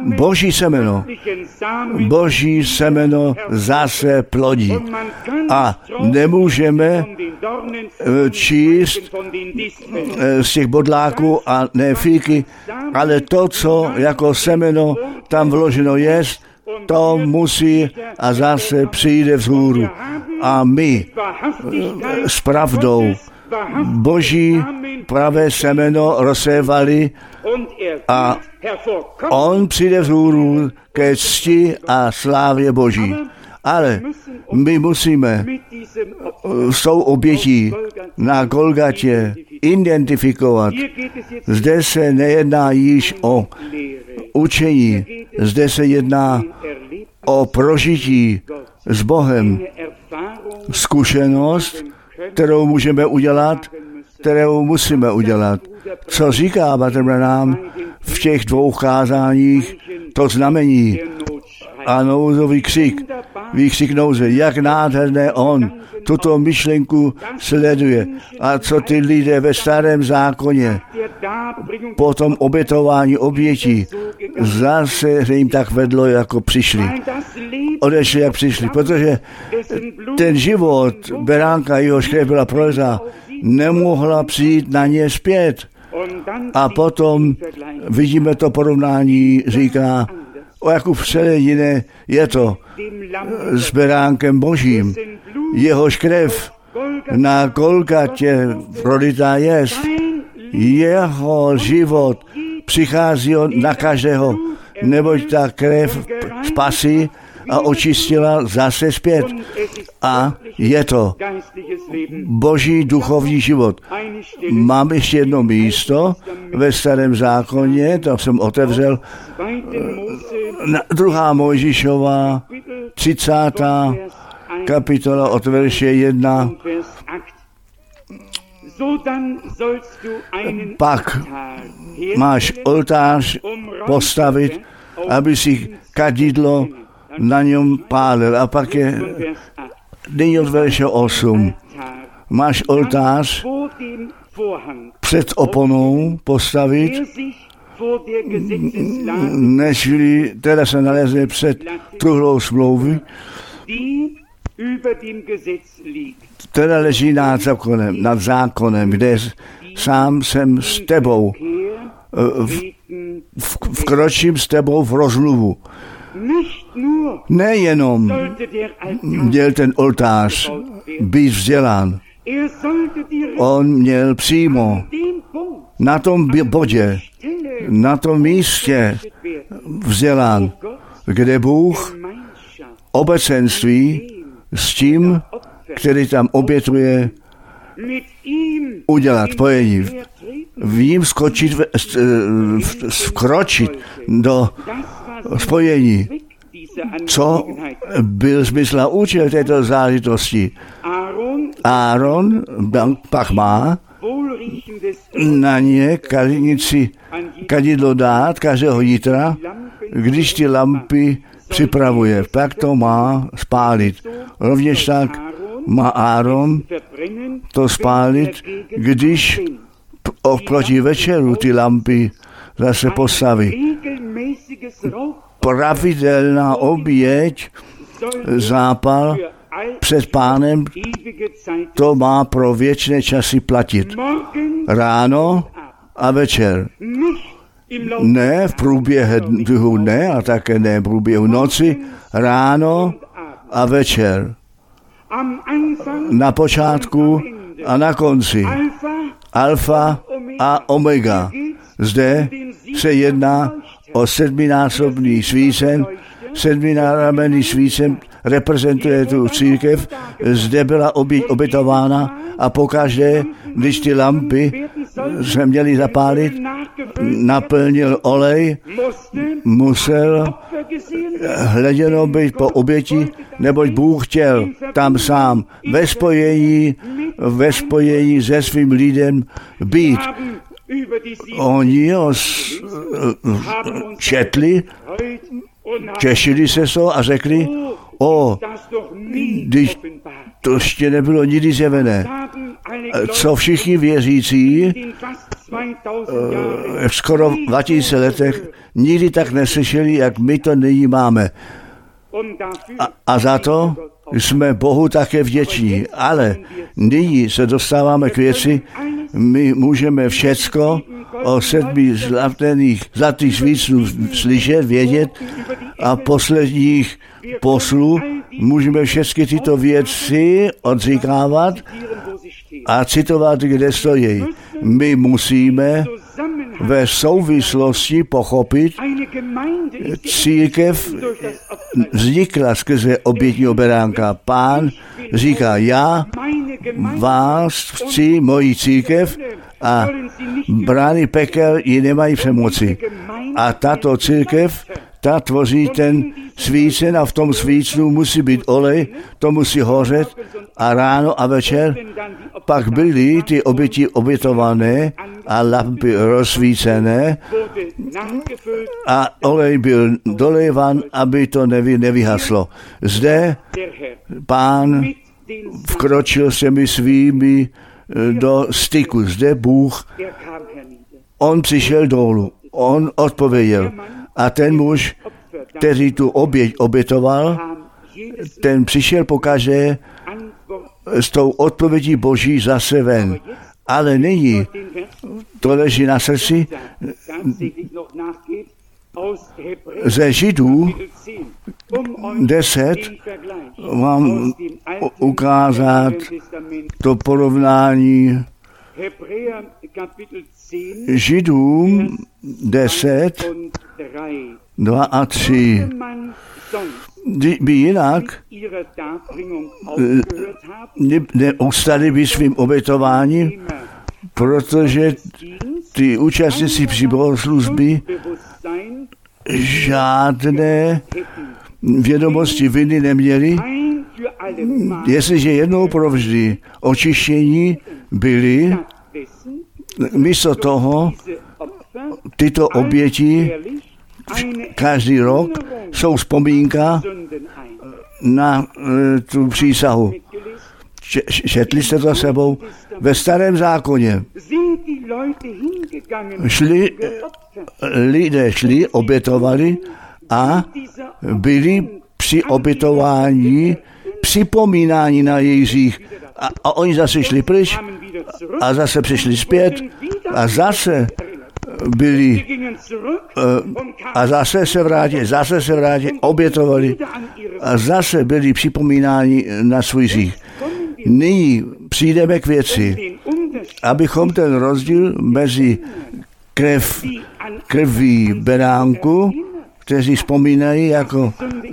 Boží semeno zase plodí. A nemůžeme číst z těch bodláků a ne fíky, ale to, co jako semeno tam vloženo je, to musí a zase přijde vzhůru. A my s pravdou Boží pravé semeno rozsévali a on přijde vzhůru ke cti a slávě Boží. Ale my musíme s tou obětí na Golgatě identifikovat. Zde se nejedná již o učení, zde se jedná o prožití s Bohem. Zkušenost, kterou můžeme udělat, kterou musíme udělat. Co říká Bratr Branham v těch dvou kázáních, to znamení a nouzový křik, výkřik nouze, jak nádherné on tuto myšlenku sleduje. A co ty lidé ve starém zákoně po tom obětování obětí zase jim tak vedlo, jako přišli. Odešli, jak přišli, protože ten život beránka, jehož krev byla prolita, nemohla přijít na ně zpět. A potom vidíme to porovnání, říká, o jakou vselenine je to s beránkem Božím. Jehož krev na Golgatě prolitá jest. Jeho život přichází na každého, neboť ta krev spasí a očistila zase zpět. A je to Boží duchovní život. Mám ještě jedno místo ve starém zákoně, to jsem otevřel, 2. Mojžíšova, 30. kapitola od verše 1. Pak máš oltář postavit, aby si kadidlo na něm pálil. A pak je nyní od verše 8. Máš oltář před oponou postavit, než teda se nalezne před truhlou smlouvy, teda leží nad zákonem, kde sám jsem s tebou, vkročím s tebou v rozmluvu. Nejenom měl ten oltář být vzdělán, on měl přímo na tom bodě, na tom místě vzdělán, kde Bůh obecenství s tím, který tam obětuje, udělat spojení, v ním vkročit do spojení. Co byl smysl a účel této záležitosti? Áron pak má na ně kalinici kadidlo dát každého jitra, když ty lampy připravuje, tak to má spálit. Rovněž tak má Áron to spálit, když proti večeru ty lampy zase postaví. pravidelná oběť, zápal před Pánem, to má pro věčné časy platit. Ráno a večer. Ne v průběhu dne a také ne v průběhu noci, ráno a večer. Na počátku a na konci. Alfa a omega. Zde se jedná o sedminásobný svícen. Sedminásobný svícen reprezentuje tu církev. Zde byla obětována a pokaždé, když ty lampy se měly zapálit, naplnil olej, musel hleděno být po oběti, neboť Bůh chtěl tam sám ve spojení se svým lidem být. Oni ho četli, těšili se to a řekli, když to ještě nebylo nikdy zjevené. Co všichni věřící v skoro 2000 letech nikdy tak neslyšeli, jak my to nyní máme. A za to jsme Bohu také vděční. Ale nyní se dostáváme k věci, my můžeme všecko o 7 zlatých svícnů slyšet, vědět a posledních poslů můžeme všechny tyto věci odříkávat a citovat, kde stojí. My musíme ve souvislosti pochopit, církev vznikla skrze obětního beránka. Pán říká, já vás chci, moji církev, a brány pekel ji nemají přemoci. A tato církev, ta tvoří ten svícen a v tom svícnu musí být olej, to musí hořet a ráno a večer pak byly ty oběti obětované a lampy rozsvícené a olej byl dolévan, aby to nevyhaslo. Zde Pán vkročil s těmi svými do styku. Zde Bůh, on přišel dolů, on odpověděl. A ten muž, který tu oběť obětoval, ten přišel pokaždé s tou odpovědí Boží zase ven. Ale nyní to leží na srdci. Ze Židů 10 vám ukázat to porovnání Židům 10, 2 a 3. By jinak neustali by svým obětováním, protože ty účastníci při bohoslužby žádné vědomosti viny neměli, jestliže jednou provždy očištění byli, místo toho tyto oběti každý rok jsou vzpomínka na tu přísahu. Četli jste to sebou? Ve Starém zákoně lidé šli, obětovali a byli při obětování připomínání na jejich hřích. A oni zase šli pryč a zase přišli zpět a zase byli a zase se vrátili, obětovali a zase byli připomínáni na svůj hřích. Nyní přijdeme k věci, abychom ten rozdíl mezi krví beránku, kteří vzpomínají, jako,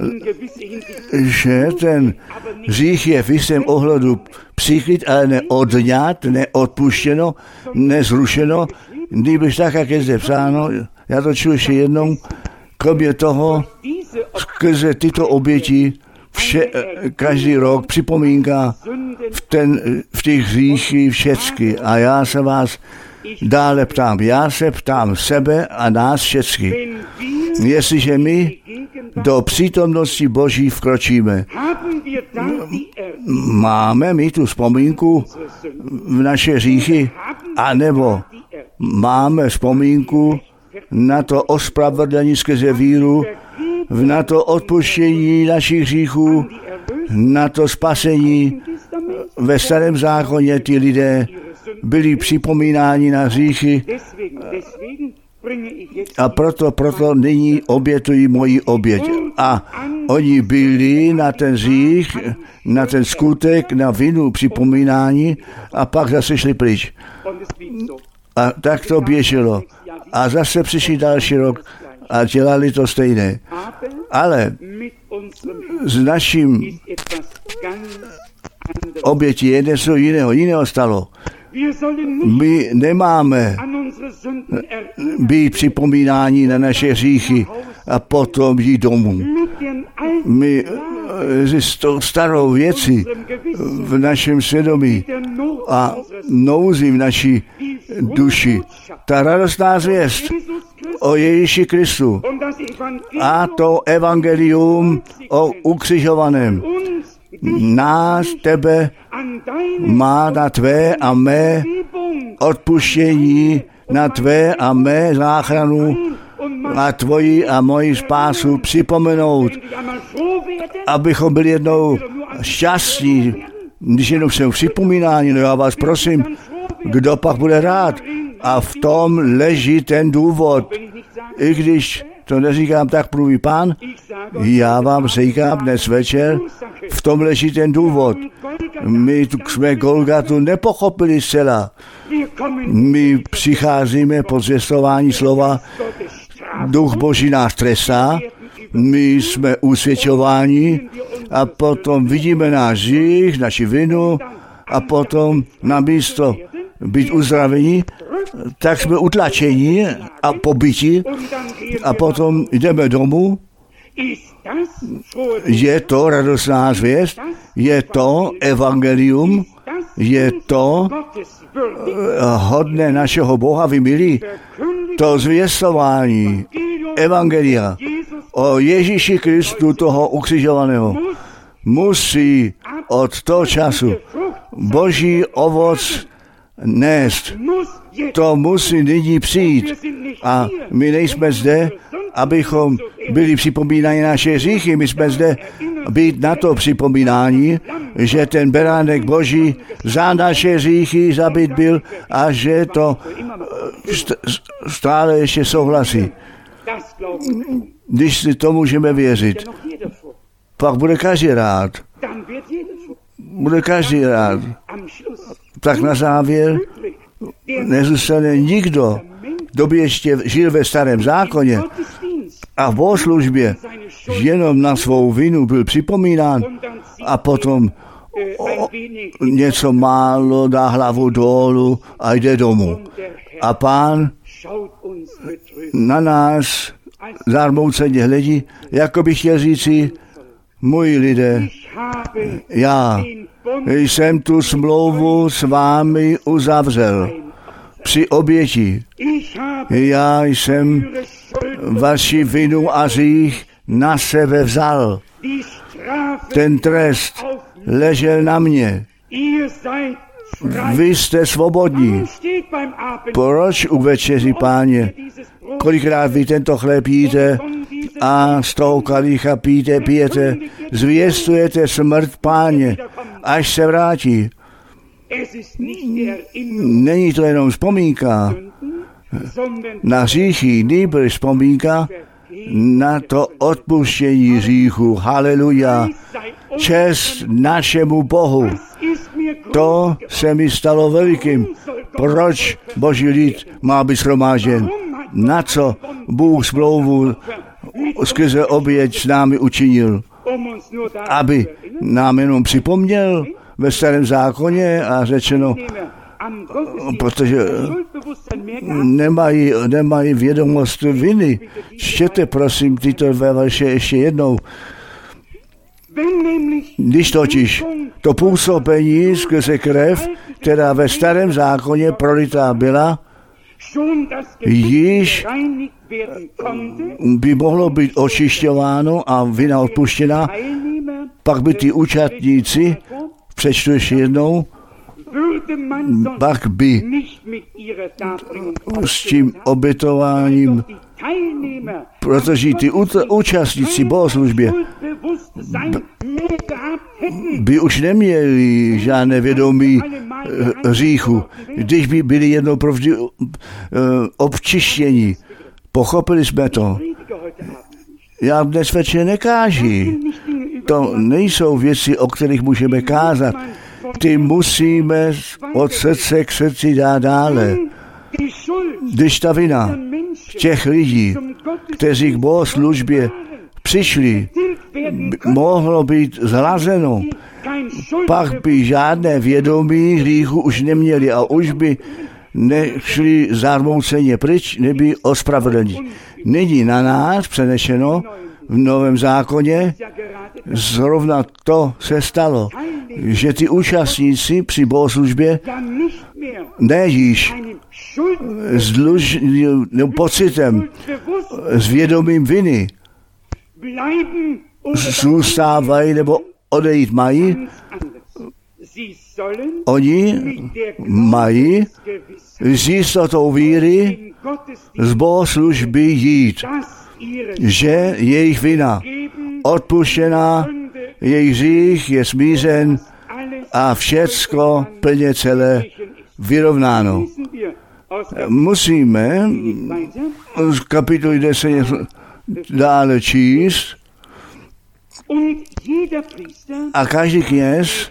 že ten hřích je v jistém ohledu přikryt, ale neodňat, neodpuštěno, nezrušeno, kdybyž tak, jak je zde psáno, já to čuji ještě jednou, kromě toho, skrze tyto oběti, každý rok připomínka v těch hříchy všecky. A já se vás dále ptám. Já se ptám sebe a nás všecky. Jestliže my do přítomnosti Boží vkročíme, máme my tu vzpomínku v naše hříchy, anebo máme vzpomínku na to ospravedlnění skrze víru na to odpuštění našich hříchů, na to spasení. Ve Starém zákoně ty lidé byli připomínáni na hříchy a proto nyní obětují moji oběť. A oni byli na ten hřích, na ten skutek, na vinu připomínání a pak zase šli pryč. A tak to běželo. A zase přišli další rok a dělali to stejné. Ale s naším obětí je něco jiného stalo. My nemáme být připomínáni na naše hříchy a potom jít domů. My s tou starou věcí v našem svědomí a nouzi v naší duši. Ta radostná zvěst o Ježíši Kristu a to evangelium o ukřižovaném nás, tebe, má na tvé a mé odpuštění, na tvé a mé záchranu, na tvoji a moji spásu připomenout, abychom byli jednou šťastní, když jenom jsem připomínání, no já vás prosím, kdo pak bude rád? A v tom leží ten důvod. I když to neříkám tak, mluví Pán, já vám říkám dnes večer, v tom leží ten důvod. My jsme Golgatu nepochopili zcela. My přicházíme po zvěstování slova, Duch Boží nás trestá, my jsme usvědčováni a potom vidíme náš hřích, naši vinu a potom na místo být uzdravení, tak jsme utlačeni a pobiti a potom jdeme domů. Je to radostná zvěst, je to evangelium, je to hodné našeho Boha, vy milí, to zvěstování evangelia o Ježíši Kristu, toho ukřižovaného, musí od toho času Boží ovoc nést. To musí nyní přijít. A my nejsme zde, abychom byli připomínáni naše hříchy. My jsme zde být na to připomínání, že ten beránek Boží za naše hříchy zabit byl a že to stále ještě souhlasí. Když si to můžeme věřit, pak bude každý rád. Bude každý rád. Tak na závěr nezůstane nikdo, kdo by ještě žil ve Starém zákoně a v bohoslužbě jenom na svou vinu byl připomínán a potom něco málo dá hlavu dolů a jde domů. A Pán na nás zarmouceně hledí, jako bych chtěl říci, moji lidé, já jsem tu smlouvu s vámi uzavřel při oběti. Já jsem vaši vinu a hřích na sebe vzal. Ten trest ležel na mě. Vy jste svobodní. Proč u večeři, Páně, kolikrát vy tento chléb jíte a z toho kalicha pijete, zvěstujete smrt Páně, až se vrátí. Není to jenom vzpomínka na hříchy, nýbrž vzpomínka na to odpuštění hříchu. Haleluja. Čest našemu Bohu. To se mi stalo velikým. Proč Boží lid má být shromážděn? Na co Bůh smlouvu skrze oběť s námi učinil? Aby nám jenom připomněl ve Starém zákoně a řečeno, protože nemají vědomost viny. Čtěte, prosím, tyto verše ještě jednou. Když totiž to působení skrze krev, která ve Starém zákoně prolitá byla, již by mohlo být očišťováno a vina odpuštěna, pak by ty účastníci, přečtu ještě jednou, pak by s tím obětováním protože ty účastníci bohoslužbě by už neměli žádné vědomí hříchu, když by byli jednou provždy občištěni. Pochopili jsme to. Já dnes večer nekáži. To nejsou věci, o kterých můžeme kázat. Ty musíme od srdce k srdci dát dále. Když ta vina těch lidí, kteří k bohoslužbě přišli, mohlo být zhlazeno, pak by žádné vědomí hříchu už neměli a už by nešli zarmouceně pryč, neby ospravedlnit. Není na nás přenešeno v Novém zákoně, zrovna to se stalo, že ty účastníci při bohoslužbě nejiž s pocitem, s vědomím viny zůstávají nebo odejít mají. Oni mají s jistotou víry z bohoslužby jít, že jejich vina odpuštěná, jejich hřích je smířen a všecko plně celé vyrovnáno. Musíme z kapitoly 10 dále číst a každý kněz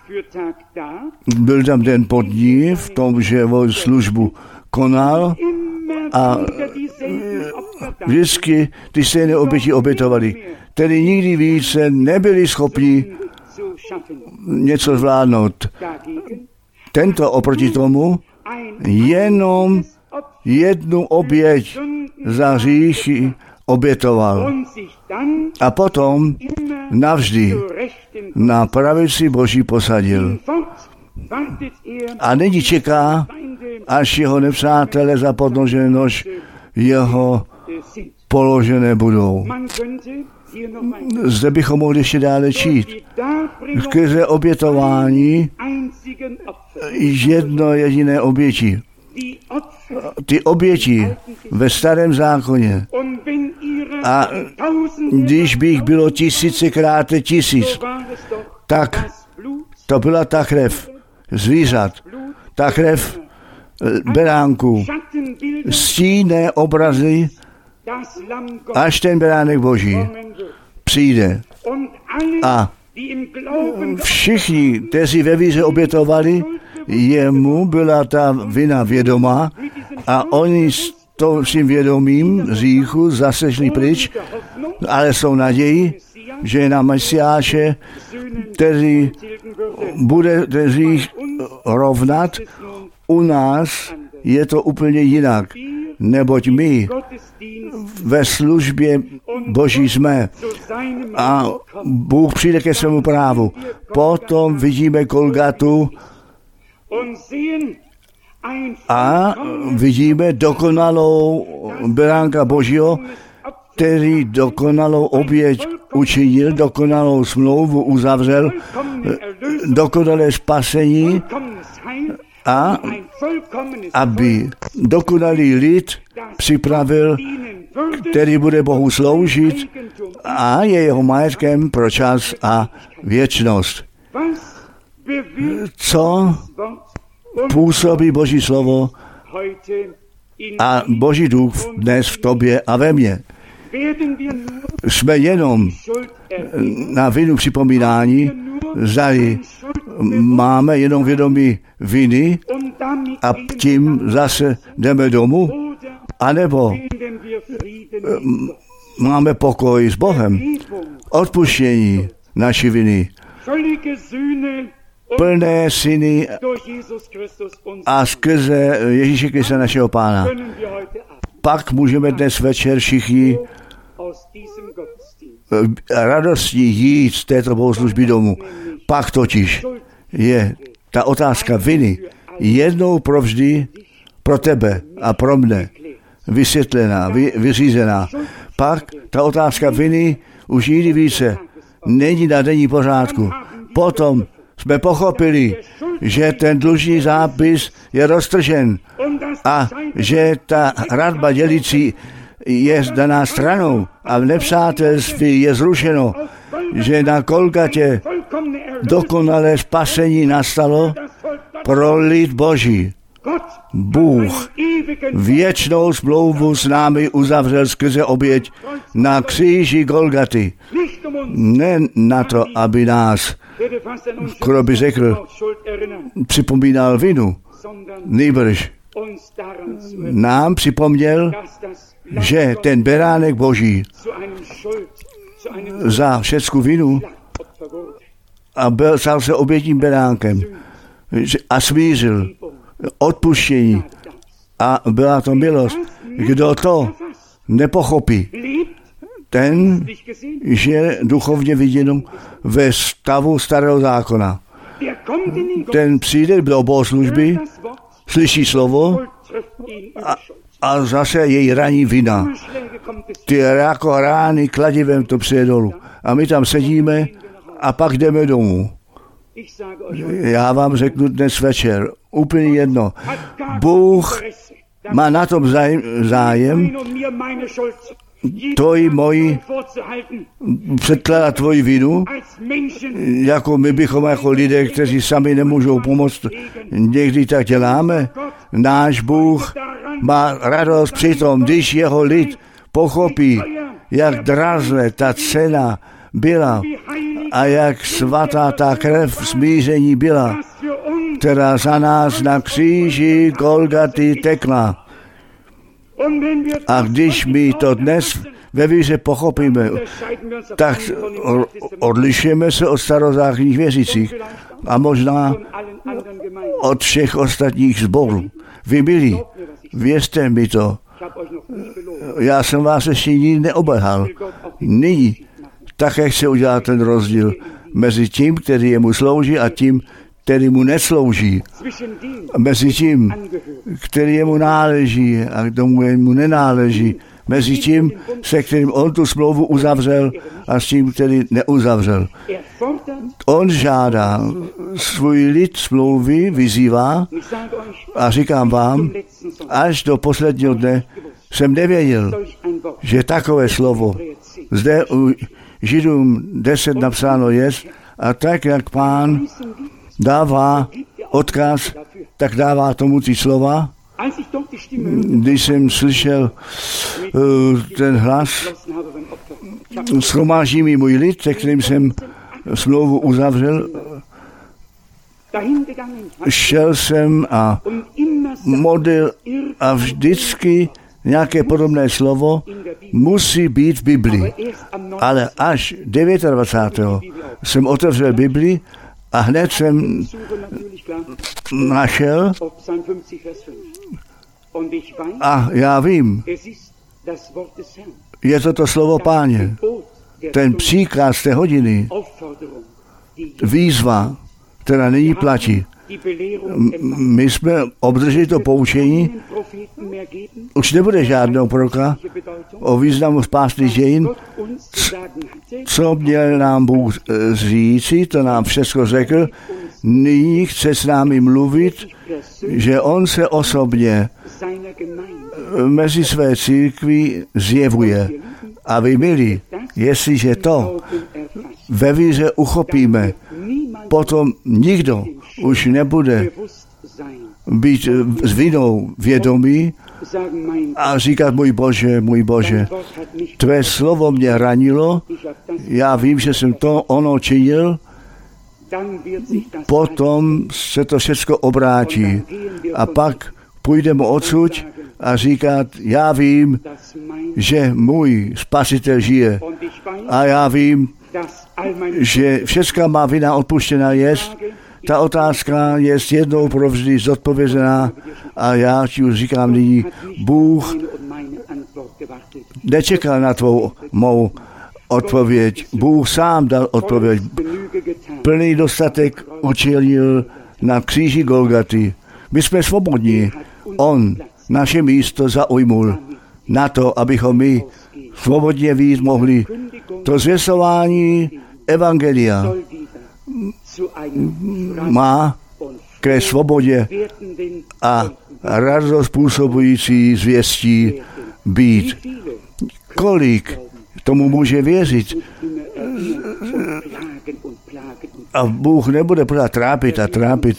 byl tam den po dní v tom, že službu konal a vždycky ty stejné oběti obětovali. Tedy nikdy více nebyli schopni něco zvládnout. Tento oproti tomu jenom jednu oběť za hříchy obětoval. A potom navždy na pravici Boží posadil. A nyní čeká, až jeho nepřátelé za podnožený nož jeho položené budou. Zde bychom mohli ještě dále číst. Skrze obětování jedno jediné oběti. Ty oběti ve starém zákoně. A když by jich bylo 1000krát 1000, tak to byla ta krev zvířat, ta krev beránků, stinné obrazy, až ten beránek Boží přijde. A všichni, kteří ve víře obětovali, jemu byla ta vina vědomá a oni s tím vědomím hříchu zase šli pryč, ale jsou naději, že na Mesiáše, který bude ten hřích rovnat, u nás je to úplně jinak, neboť my ve službě Boží jsme a Bůh přijde ke svému právu. Potom vidíme Golgatu a vidíme dokonalou beránka Božího, který dokonalou oběť učinil, dokonalou smlouvu uzavřel, dokonalé spasení a aby dokonalý lid připravil, který bude Bohu sloužit a je jeho majetkem pro čas a věčnost. Co působí Boží slovo a Boží duch dnes v tobě a ve mně? Jsme jenom na vinu připomínání, zdali máme jenom vědomí viny a tím zase jdeme domů, anebo máme pokoj s Bohem, odpuštění naší viny, plné syny a skrze Ježíše Krista našeho Pána. Pak můžeme dnes večer všichni radostně jít z této bohoslužby domů. Pak totiž je ta otázka viny jednou provždy pro tebe a pro mne vysvětlená, vyřízená. Pak ta otázka viny už nikdy více není na denní pořádku. Potom jsme pochopili, že ten dlužný zápis je roztržen a že ta hradba dělící je daná stranou a v nepřátelství je zrušeno, že na Golgatě dokonalé spasení nastalo pro lid Boží. Bůh věčnou smlouvu s námi uzavřel skrze oběť na kříži Golgaty. Ne na to, aby nás, kdo by řekl, připomínal vinu, nýbrž nám připomněl, že ten beránek Boží za všecku vinu a stal se obětním beránkem a smířil odpuštění a byla to milost. Kdo to nepochopí, ten žije duchovně viděno ve stavu starého zákona. Ten přijde do bohoslužby, slyší slovo a zase jej raní vina. Ty jako rány kladivem to přijde dolů. A my tam sedíme a pak jdeme domů. Já vám řeknu dnes večer, úplně jedno. Bůh má na tom zájem, tvoji moji předkládat tvoji vinu, jako my bychom jako lidé, kteří sami nemůžou pomoct, někdy tak děláme. Náš Bůh má radost při tom, když jeho lid pochopí, jak drazné ta cena byla a jak svatá ta krev smíření byla, která za nás na kříži Golgaty tekla. A když my to dnes ve víře pochopíme, tak odlišujeme se od starozákonních věřících a možná od všech ostatních sborů. Vy milí, věřte mi to, já jsem vás ještě nikdy neobelhal. Nyní také chci udělat ten rozdíl mezi tím, který jemu slouží, a tím, který mu neslouží. Mezi tím, který jemu náleží a tomu jemu nenáleží. Mezi tím, se kterým on tu smlouvu uzavřel a s tím, který neuzavřel. On žádá svůj lid smlouvy, vyzývá a říkám vám, až do posledního dne jsem nevěděl, že takové slovo zde u Židům 10 napsáno je, a tak, jak Pán dává odkaz, tak dává tomu ty slova. Když jsem slyšel ten hlas, shromáždí mi můj lid, se kterým jsem smlouvu uzavřel, šel jsem a modlil a vždycky nějaké podobné slovo musí být v Biblii. Ale až 29. jsem otevřel Bibli a hned jsem našel a já vím, je to slovo Páně. Ten příkaz té hodiny, výzva, která nyní platí. My jsme obdrželi to poučení, už nebude žádného proroka o významu spásných dějin. Co měl nám Bůh říci, to nám všechno řekl. Nyní chce s námi mluvit, že on se osobně mezi své církví zjevuje. A vy, milí, jestliže to ve víře uchopíme, potom nikdo už nebude být s vinou vědomí a říkat, můj Bože, tvé slovo mě ranilo, já vím, že jsem to ono činil, potom se to všechno obrátí a pak půjdeme odsud a říkat, já vím, že můj spasitel žije a já vím, že všechna má vina odpuštěna jest. Ta otázka je jednou provždy zodpovězená a já ti už říkám nyní, Bůh nečekal na mou odpověď. Bůh sám dal odpověď. Plný dostatek učinil na kříži Golgaty. My jsme svobodní. On naše místo zaujmul na to, abychom my svobodně víc mohli. To zvěstování evangelia má ke svobodě a radost způsobující zvěstí být. kolik tomu může věřit. A Bůh nebude pořád trápit a trápit.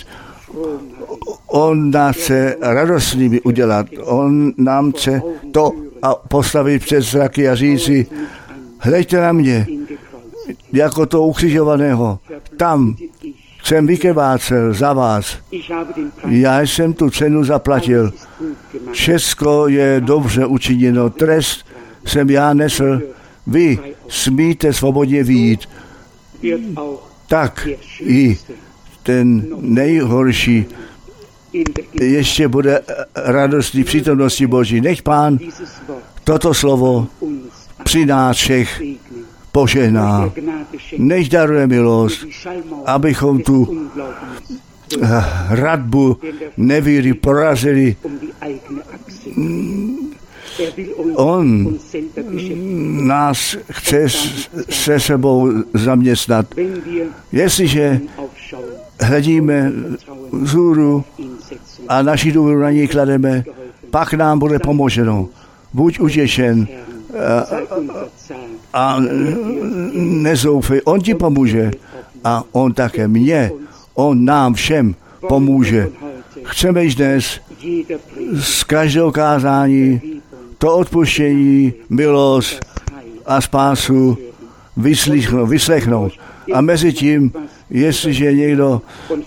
On nás chce radostnými udělat. On nám chce to a postavit před zraky a říci, hleďte na mě, jako to ukřižovaného. Tam jsem vykrvácel za vás. Já jsem tu cenu zaplatil. Všecko je dobře učiněno. Trest jsem já nesl. Vy smíte svobodně vyjít. Tak i ten nejhorší ještě bude radostný přítomnosti Boží. Nech Pán toto slovo při nás všech požehná. Nech daruje milost, abychom tu hradbu nevíry porazili. On nás chce se sebou zaměstnat. Jestliže hledíme vzhůru a naši důvěru na něj klademe, pak nám bude pomoženo. Buď utěšen a nezoufej. On ti pomůže a on také mě. On nám všem pomůže. Chceme již dnes z každého kázání to odpuštění, milost a spásu vyslechnout. A mezi tím, jestliže někdo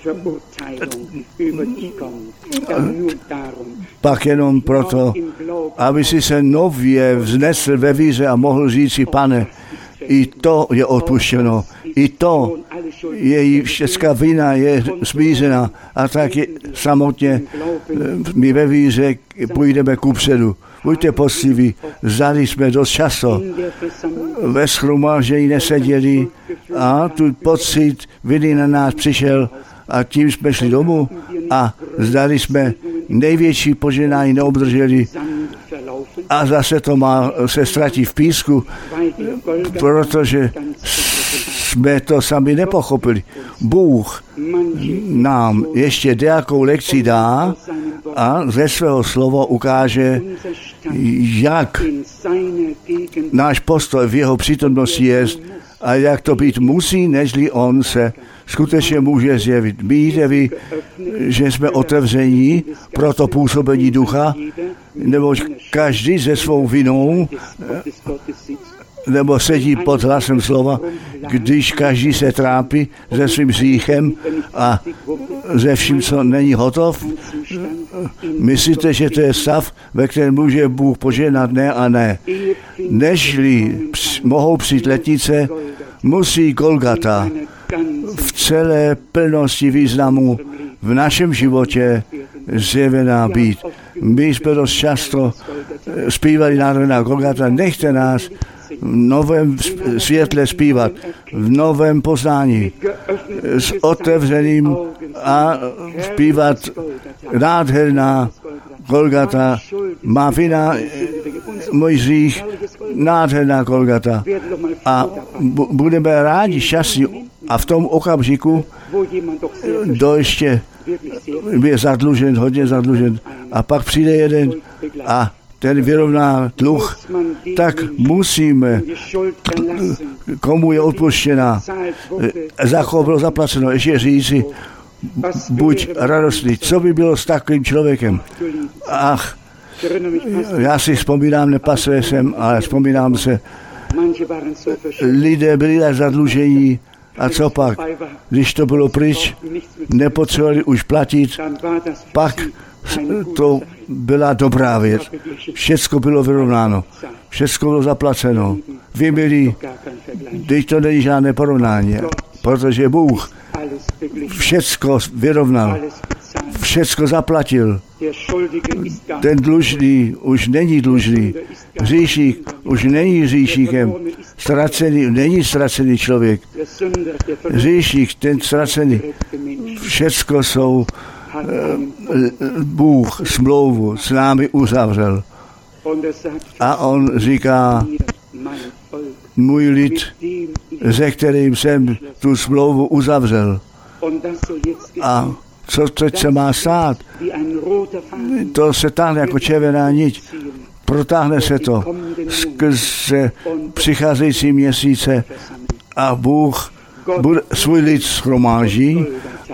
pak jenom proto, aby si se nově vznesl ve víře a mohl říci, Pane, i to je odpuštěno, i to její všecká vina je smířena a tak je samotně my ve víře půjdeme kupředu. Buďte poctiví, zdali jsme dost často ve shromáždění neseděli a tu pocit viny na nás přišel a tím jsme šli domů a zdali jsme největší požehnání neobdrželi a zase to má se ztratit v písku, protože jsme to sami nepochopili. Bůh nám ještě nějakou lekci dá a ze svého slova ukáže, jak náš postoj v jeho přítomnosti je a jak to být musí, nežli on se skutečně může zjevit. Víte vy, že jsme otevření pro to působení ducha, nebo každý se svou vinou, nebo sedí pod hlasem slova, když každý se trápí se svým hříchem a ze vším, co není hotov. Myslíte, že to je stav, ve kterém může Bůh požehnat? Ne a ne. Nežli mohou přijít letnice, musí Golgata v celé plnosti významu v našem životě zjevená být. My jsme dost často zpívali nádherná Golgata, nechte nás v novém světle zpívat, v novém poznání, s otevřeným a zpívat nádherná Golgata, má vina, můj hřích, nádherná Golgata. A budeme rádi, šťastní a v tom okamžiku do ještě je zadlužen, hodně zadlužen a pak přijde jeden a ten vyrovná dluh, tak musíme, komu je odpuštěna, za koho bylo zaplaceno, ještě říci, buď radostný. Co by bylo s takovým člověkem? Ach, já si vzpomínám, nepasuje jsem, ale vzpomínám se, lidé byli zadlužení a co pak? Když to bylo pryč, nepotřebovali už platit, pak to byla dobrá věc. Všecko bylo vyrovnáno. Všecko bylo zaplaceno. Vy milí, teď to není žádné porovnání, protože Bůh všecko vyrovnal. Všecko zaplatil. Ten dlužný už není dlužný. Hříšník už není hříšníkem. Ztracený není ztracený člověk. Hříšník, ten ztracený. Všecko jsou Bůh smlouvu s námi uzavřel. A on říká, můj lid, se kterým jsem tu smlouvu uzavřel. A co teď se má stát? To se táhne jako červená niť. Protáhne se to. skrze přicházející měsíce a Bůh svůj lid shromáží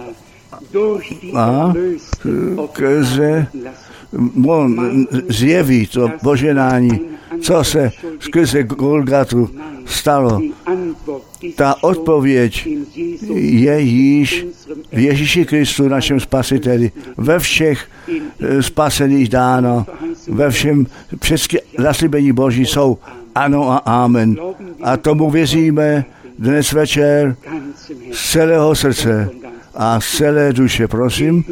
a skrze on zjeví to poženání, co se skrze Golgatu stalo. Ta odpověď je již v Ježíši Kristu, našem spasiteli, ve všech spasených dáno, ve všem všechny zaslíbení Boží jsou ano a amen. A tomu věříme dnes večer z celého srdce a z celé duše. Prosím,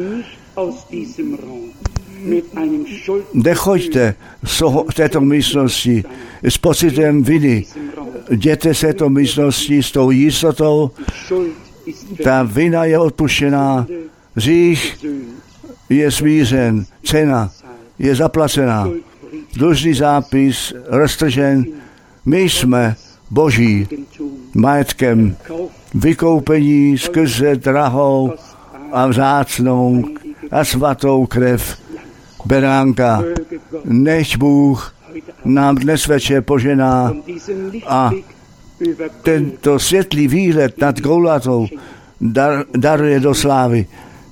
nechoďte z této místnosti s pocitem viny. Jděte z této místnosti s tou jistotou, ta vina je odpuštěná, hřích je smířen, cena je zaplacená, dlužný zápis roztržen. My jsme Boží majetkem, vykoupení skrze drahou a vzácnou a svatou krev beránka. Nechť Bůh nám dnes večer požená a tento světlý výhled nad Golgatou daruje do slávy.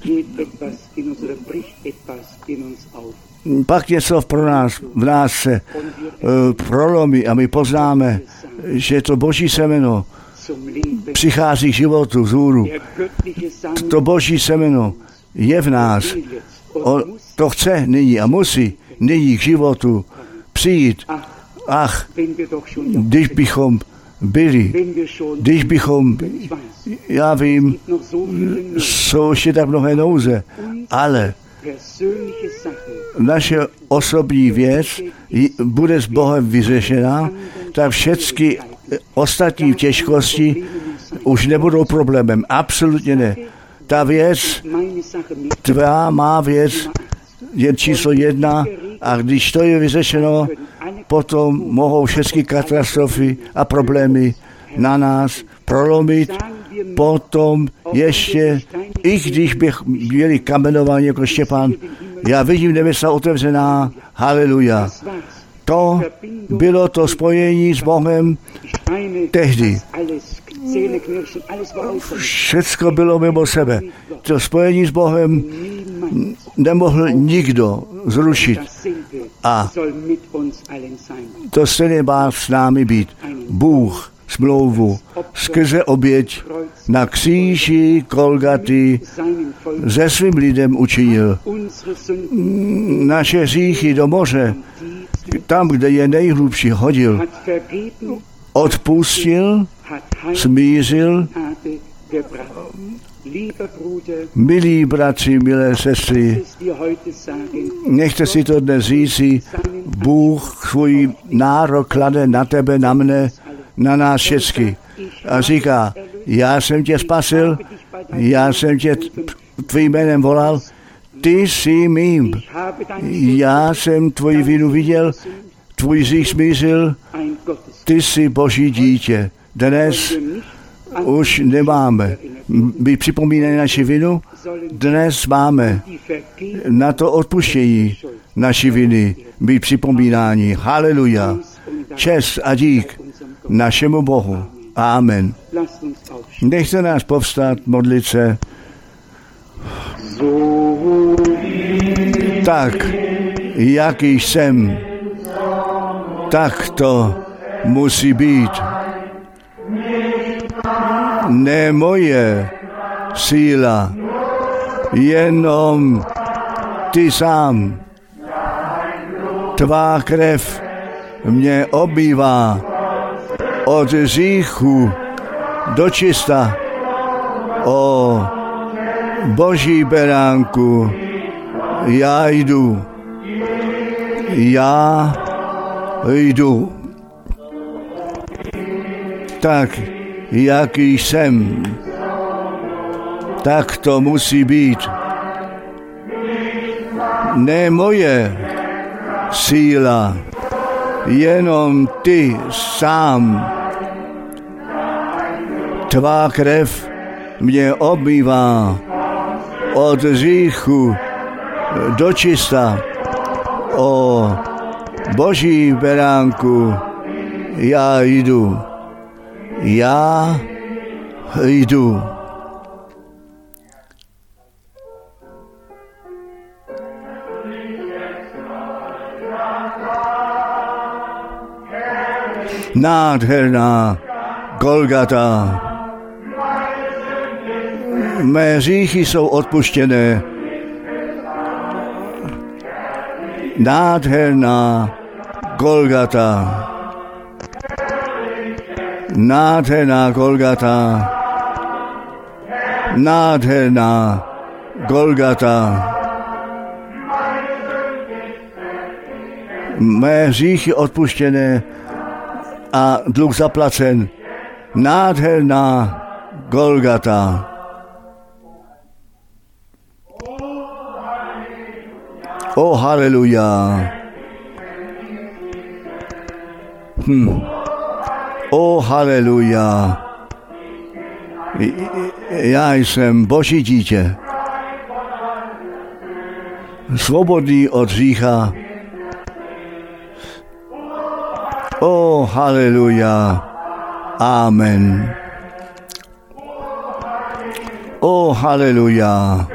Pak něco v nás se prolomí a my poznáme, že to Boží semeno přichází k životu vzhůru. To Boží semeno je v nás. To chce nyní a musí nyní k životu přijít. Ach, když bychom já vím, jsou ještě tak mnohé nouze, ale naše osobní věc bude s Bohem vyřešená, tak všechny ostatní těžkosti už nebudou problémem. Absolutně ne. Ta věc, má věc je číslo 1 a když to je vyřešeno, potom mohou všechny katastrofy a problémy na nás prolomit. Potom ještě, i když bych byli kamenováni jako Štěpán, já vidím nebesa otevřená, haleluja. To bylo to spojení s Bohem tehdy. Všecko bylo mimo sebe. To spojení s Bohem nemohl nikdo zrušit. A to stejně má s námi být. Bůh smlouvu skrze oběť na kříži Golgaty se svým lidem učinil. Naše hříchy do moře, tam, kde je nejhlubší, hodil. Odpustil, smířil. Milí bratři, milé sestry, nechte si to dnes říci, Bůh svůj nárok klade na tebe, na mne, na nás všechny. A říká, já jsem tě spasil, já jsem tě tvým jménem volal, ty jsi mým. Já jsem tvoji vinu viděl, tvůj hřích smířil, ty jsi Boží dítě. Dnes už nemáme. My připomínají naši vinu, dnes máme na to odpuštění naší viny, být připomínání. Haleluja. Čest a dík našemu Bohu. Amen. Nechte nás povstat, modlit se. Tak, jaký jsem, tak to musí být. Ne moje síla, jenom ty sám. Tvá krev mě obývá od hříchu do čista. O Boží beránku, já jdu. Tak, jaký jsem, tak to musí být. Ne moje síla, jenom ty sám. Tvá krev mě obmývá od hříchu do čista. O Boží beránku, Já jdu. Já jdu. Nádherná Golgata. Mé hříchy jsou odpuštěné. Nádherná Golgata. Nádherná Golgata. Nádherná Golgata. Mé hříchy odpuštěné a dluh zaplacen. Nádherná Golgata. O haleluja. O haleluja. Já jsem Boží dítě. Svobodný od hřícha. O haleluja. Amen. O haleluja.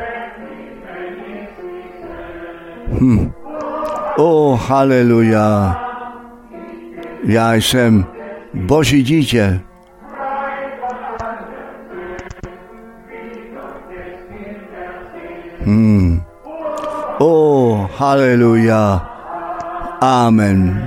O haleluja. Já jsem Boží dítě. O haleluja. Amen.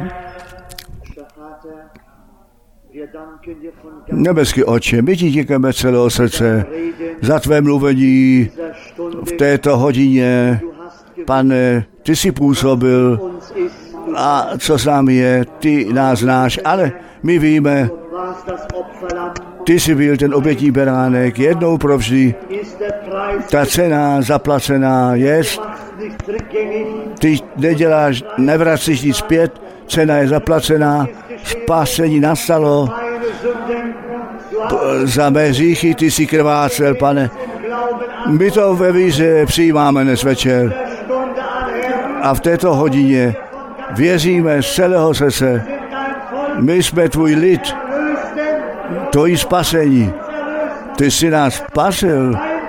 Nebeský Otče, my ti děkujeme celého srdce za tvé mluvení v této hodině. Pane, ty jsi působil a co s námi je, ty nás znáš, ale my víme, ty jsi byl ten obětní beránek jednou provždy. Ta cena zaplacená je, ty neděláš, nevracíš nic zpět, cena je zaplacená, spásení nastalo, za mé hříchy ty jsi krvácel, Pane. My to ve víře přijímáme dnes večer a v této hodině věříme z celého srdce. My jsme tvůj lid, tvojí spasení. Ty jsi nás spasil.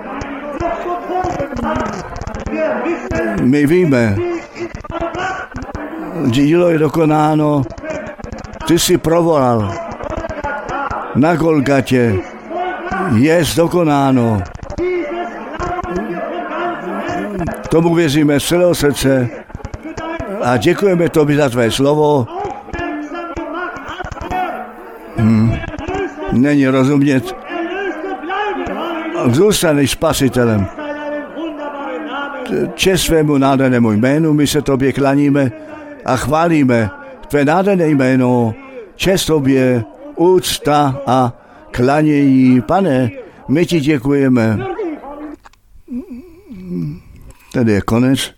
My víme, dílo je dokonáno, ty jsi provolal na Golgatě, je dokonáno. Tomu věříme z celého srdce a děkujeme tobě za tvé slovo. Není rozumět. Zůstaneš spasitelem. Čest svému nádhernému jménu, my se tobě klaníme a chválíme tvé nádherné jméno. Čest tobě, úcta a klanění. Pane, my ti děkujeme. Tady je konec.